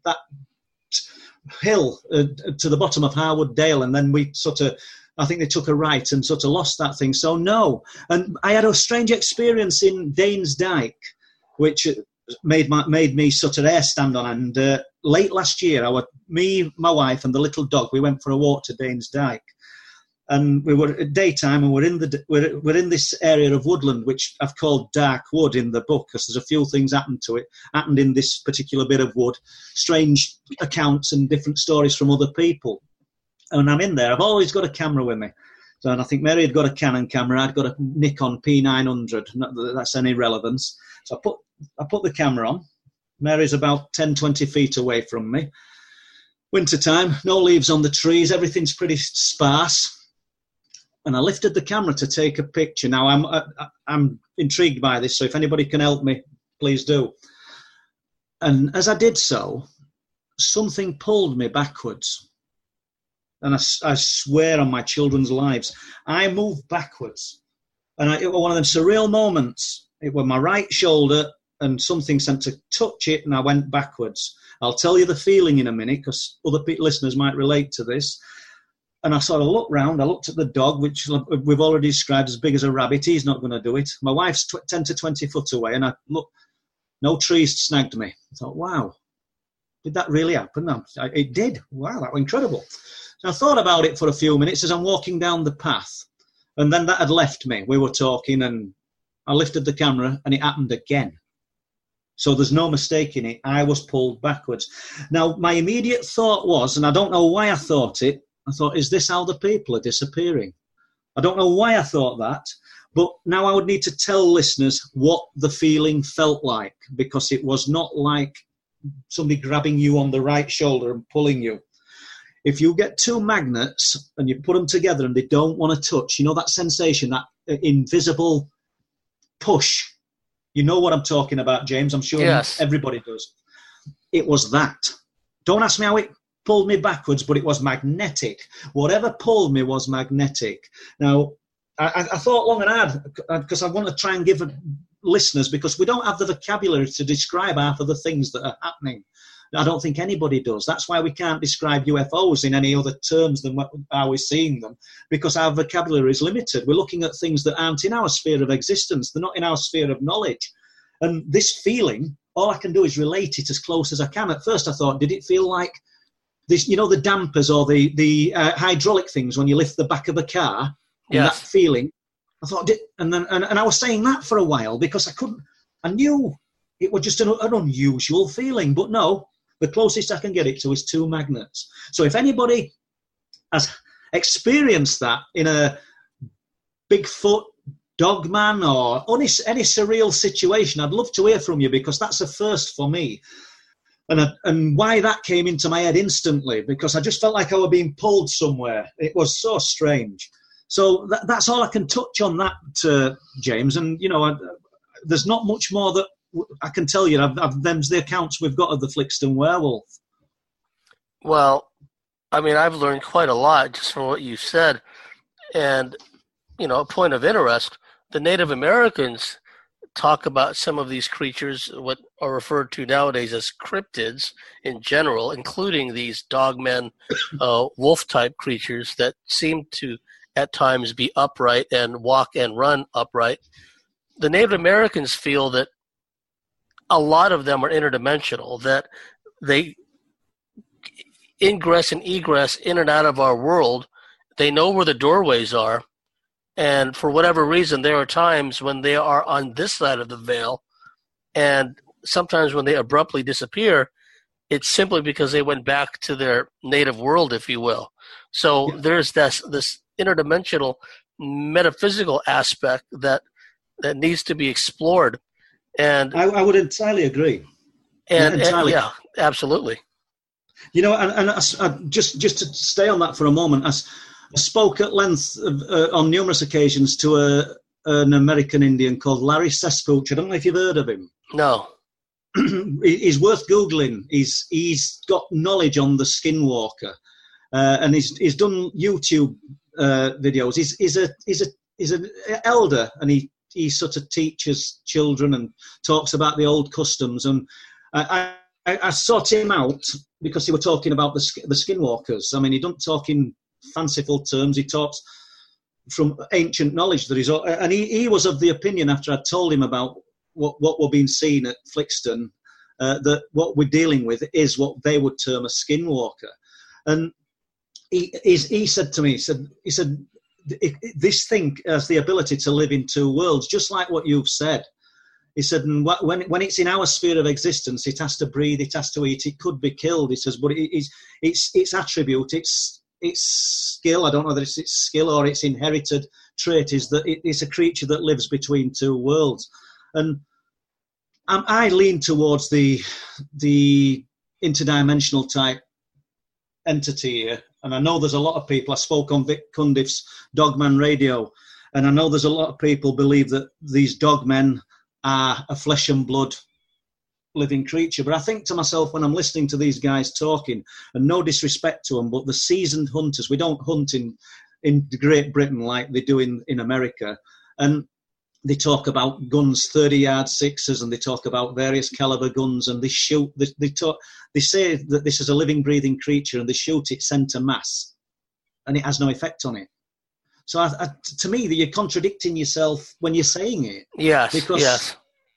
hill to the bottom of Howard Dale, and then I think they took a right and sort of lost that thing. So no. And I had a strange experience in Danes Dyke, which made me sort of hair stand on. And late last year, me, my wife, and the little dog, we went for a walk to Danes Dyke. And we were at daytime, and we're in this area of woodland, which I've called Dark Wood in the book, because there's a few things happened in this particular bit of wood, strange accounts and different stories from other people. And I'm in there. I've always got a camera with me. So, and I think Mary had got a Canon camera. I'd got a Nikon P900. Not that that's any relevance. So I put the camera on. Mary's about 10, 20 feet away from me. Wintertime, no leaves on the trees. Everything's pretty sparse. And I lifted the camera to take a picture. Now, I'm intrigued by this, so if anybody can help me, please do. And as I did so, something pulled me backwards. And I swear on my children's lives, I moved backwards. And it was one of them surreal moments. It was my right shoulder, and something seemed to touch it, and I went backwards. I'll tell you the feeling in a minute, because other listeners might relate to this. And I sort of looked round. I looked at the dog, which we've already described as big as a rabbit. He's not going to do it. My wife's 10 to 20 foot away, and I looked. No trees snagged me. I thought, wow, did that really happen? It did. Wow, that was incredible. So I thought about it for a few minutes as I'm walking down the path, and then that had left me. We were talking, and I lifted the camera, and it happened again. So there's no mistake in it. I was pulled backwards. Now, my immediate thought was, and I don't know why I thought it, I thought, is this how the people are disappearing? I don't know why I thought that, but now I would need to tell listeners what the feeling felt like, because it was not like somebody grabbing you on the right shoulder and pulling you. If you get two magnets and you put them together and they don't want to touch, you know that sensation, that invisible push? You know what I'm talking about, James. I'm sure yes. Everybody does. It was that. Don't ask me how it pulled me backwards, but it was magnetic. Whatever pulled me was magnetic. Now, I thought long and hard, because I want to try and give listeners, because we don't have the vocabulary to describe half of the things that are happening. I don't think anybody does. That's why we can't describe UFOs in any other terms than how we're seeing them, because our vocabulary is limited. We're looking at things that aren't in our sphere of existence. They're not in our sphere of knowledge. And this feeling, all I can do is relate it as close as I can. At first I thought, did it feel like this, you know, the dampers or the hydraulic things when you lift the back of a car? Yes. That feeling. I thought, and I was saying that for a while, because I knew it was just an unusual feeling, but no. The closest I can get it to is two magnets. So if anybody has experienced that in a Bigfoot, Dogman, or any surreal situation, I'd love to hear from you, because that's a first for me. And why that came into my head instantly, because I just felt like I were being pulled somewhere. It was so strange. So that's all I can touch on that, James. And, you know, there's not much more that I can tell you. Them's the accounts we've got of the Flixton werewolf. Well, I mean, I've learned quite a lot just from what you said. And, you know, a point of interest, the Native Americans talk about some of these creatures, what are referred to nowadays as cryptids in general, including these dogmen, wolf-type creatures that seem to at times be upright and walk and run upright. The Native Americans feel that a lot of them are interdimensional, that they ingress and egress in and out of our world. They know where the doorways are, and for whatever reason, there are times when they are on this side of the veil, and sometimes when they abruptly disappear, it's simply because they went back to their native world, if you will. So there's this interdimensional metaphysical aspect that needs to be explored. And I would entirely agree. And entirely. yeah, absolutely. You know, and just to stay on that for a moment, I spoke at length on numerous occasions to an American Indian called Larry Sespooch. I don't know if you've heard of him. No. He's worth Googling. He's got knowledge on the Skinwalker, and he's done YouTube videos. He's an elder, and he sort of teaches children and talks about the old customs. And I sought him out because he were talking about the Skinwalkers. I mean, he don't talk in fanciful terms. He talks from ancient knowledge that and he was of the opinion, after I told him about what we're being seen at Flixton, that what we're dealing with is what they would term a Skinwalker. And he said to me, he said, this thing has the ability to live in two worlds, just like what you've said. He said, and when it's in our sphere of existence, it has to breathe, it has to eat, it could be killed. He says, but its attribute, its skill, I don't know whether it's its skill or its inherited trait, is that it's a creature that lives between two worlds. And I lean towards the interdimensional type entity here. And I know there's a lot of people, I spoke on Vic Cundiff's Dogman Radio, and I know there's a lot of people believe that these dogmen are a flesh and blood living creature. But I think to myself, when I'm listening to these guys talking, and no disrespect to them, but the seasoned hunters, we don't hunt in Great Britain like they do in America. And they talk about guns, 30-yard sixes, and they talk about various caliber guns, and they shoot. They say that this is a living, breathing creature, and they shoot it centre mass, and it has no effect on it. So, to me, you're contradicting yourself when you're saying it. Yes. Because, yes.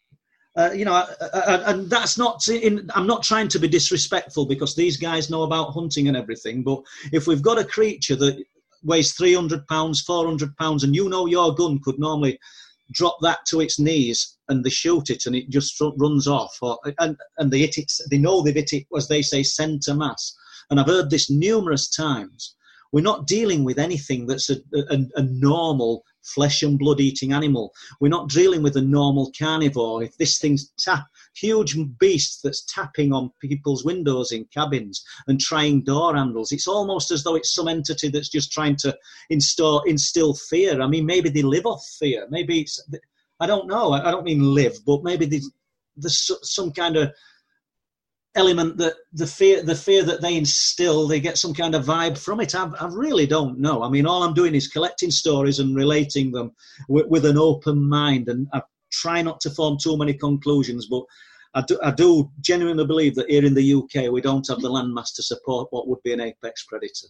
And that's not. I'm not trying to be disrespectful, because these guys know about hunting and everything. But if we've got a creature that weighs 300 pounds, 400 pounds, and you know your gun could normally drop that to its knees, and they shoot it and it just runs off, and they hit it, they know they've hit it, as they say, centre mass. And I've heard this numerous times. We're not dealing with anything that's a normal flesh and blood eating animal. We're not dealing with a normal carnivore. If this thing's huge beast that's tapping on people's windows in cabins and trying door handles, it's almost as though it's some entity that's just trying to instill fear. I mean, maybe they live off fear. Maybe it's, I don't know. I don't mean live, but maybe there's some kind of element that the fear that they instill, they get some kind of vibe from it. I really don't know. I mean, all I'm doing is collecting stories and relating them with an open mind, and I try not to form too many conclusions, but I do genuinely believe that here in the UK we don't have the landmass to support what would be an apex predator.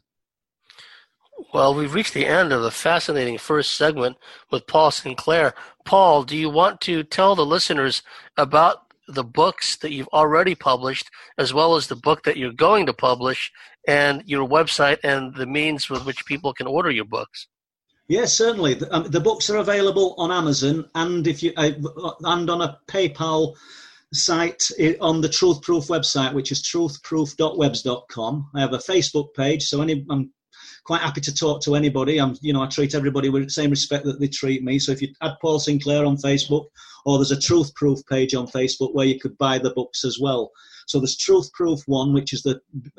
Well, we've reached the end of the fascinating first segment with Paul Sinclair. Paul, do you want to tell the listeners about the books that you've already published, as well as the book that you're going to publish, and your website and the means with which people can order your books? Yes, certainly. The books are available on Amazon, and and on a PayPal site on the Truth Proof website, which is truthproof.webs.com. I have a Facebook page, so I'm quite happy to talk to anybody. I treat everybody with the same respect that they treat me. So if you add Paul Sinclair on Facebook, or there's a Truth Proof page on Facebook where you could buy the books as well. So there's Truth Proof 1, which is the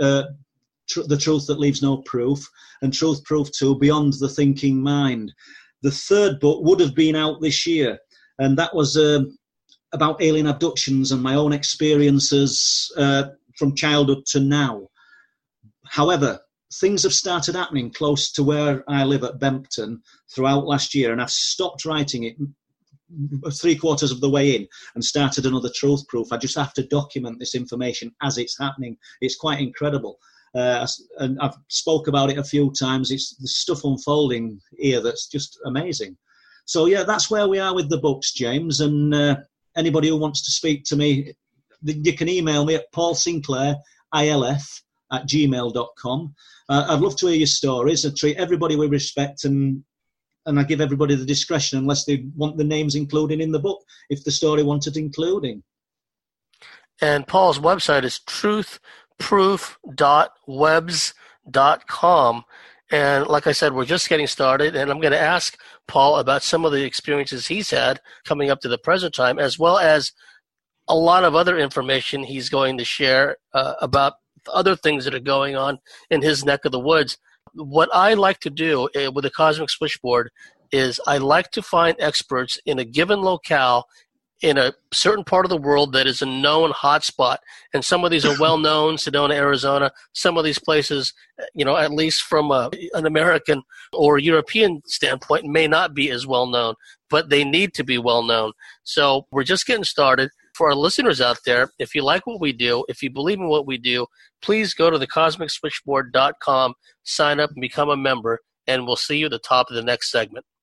truth that leaves no proof, and Truth Proof 2, Beyond the Thinking Mind. The third book would have been out this year, and that was about alien abductions and my own experiences from childhood to now. However, things have started happening close to where I live at Bempton throughout last year, and I've stopped writing it 3/4 of the way in and started another Truth Proof. I just have to document this information as it's happening. It's quite incredible. And I've spoke about it a few times. It's the stuff unfolding here that's just amazing. So yeah, that's where we are with the books, James. And anybody who wants to speak to me, you can email me at paulsinclair.ilf@gmail.com. I'd love to hear your stories. I treat everybody with respect, and I give everybody the discretion unless they want the names included in the book, if the story wanted including. And Paul's website is truthproof.webs.com. And like I said, we're just getting started, and I'm going to ask Paul about some of the experiences he's had coming up to the present time, as well as a lot of other information he's going to share about other things that are going on in his neck of the woods. What I like to do with the Cosmic Switchboard is I like to find experts in a given locale in a certain part of the world that is a known hotspot. And some of these are well known, Sedona, Arizona. Some of these places, at least from an American or European standpoint, may not be as well known, but they need to be well known. So we're just getting started. For our listeners out there, if you like what we do, if you believe in what we do, please go to thecosmicswitchboard.com, sign up and become a member, and we'll see you at the top of the next segment.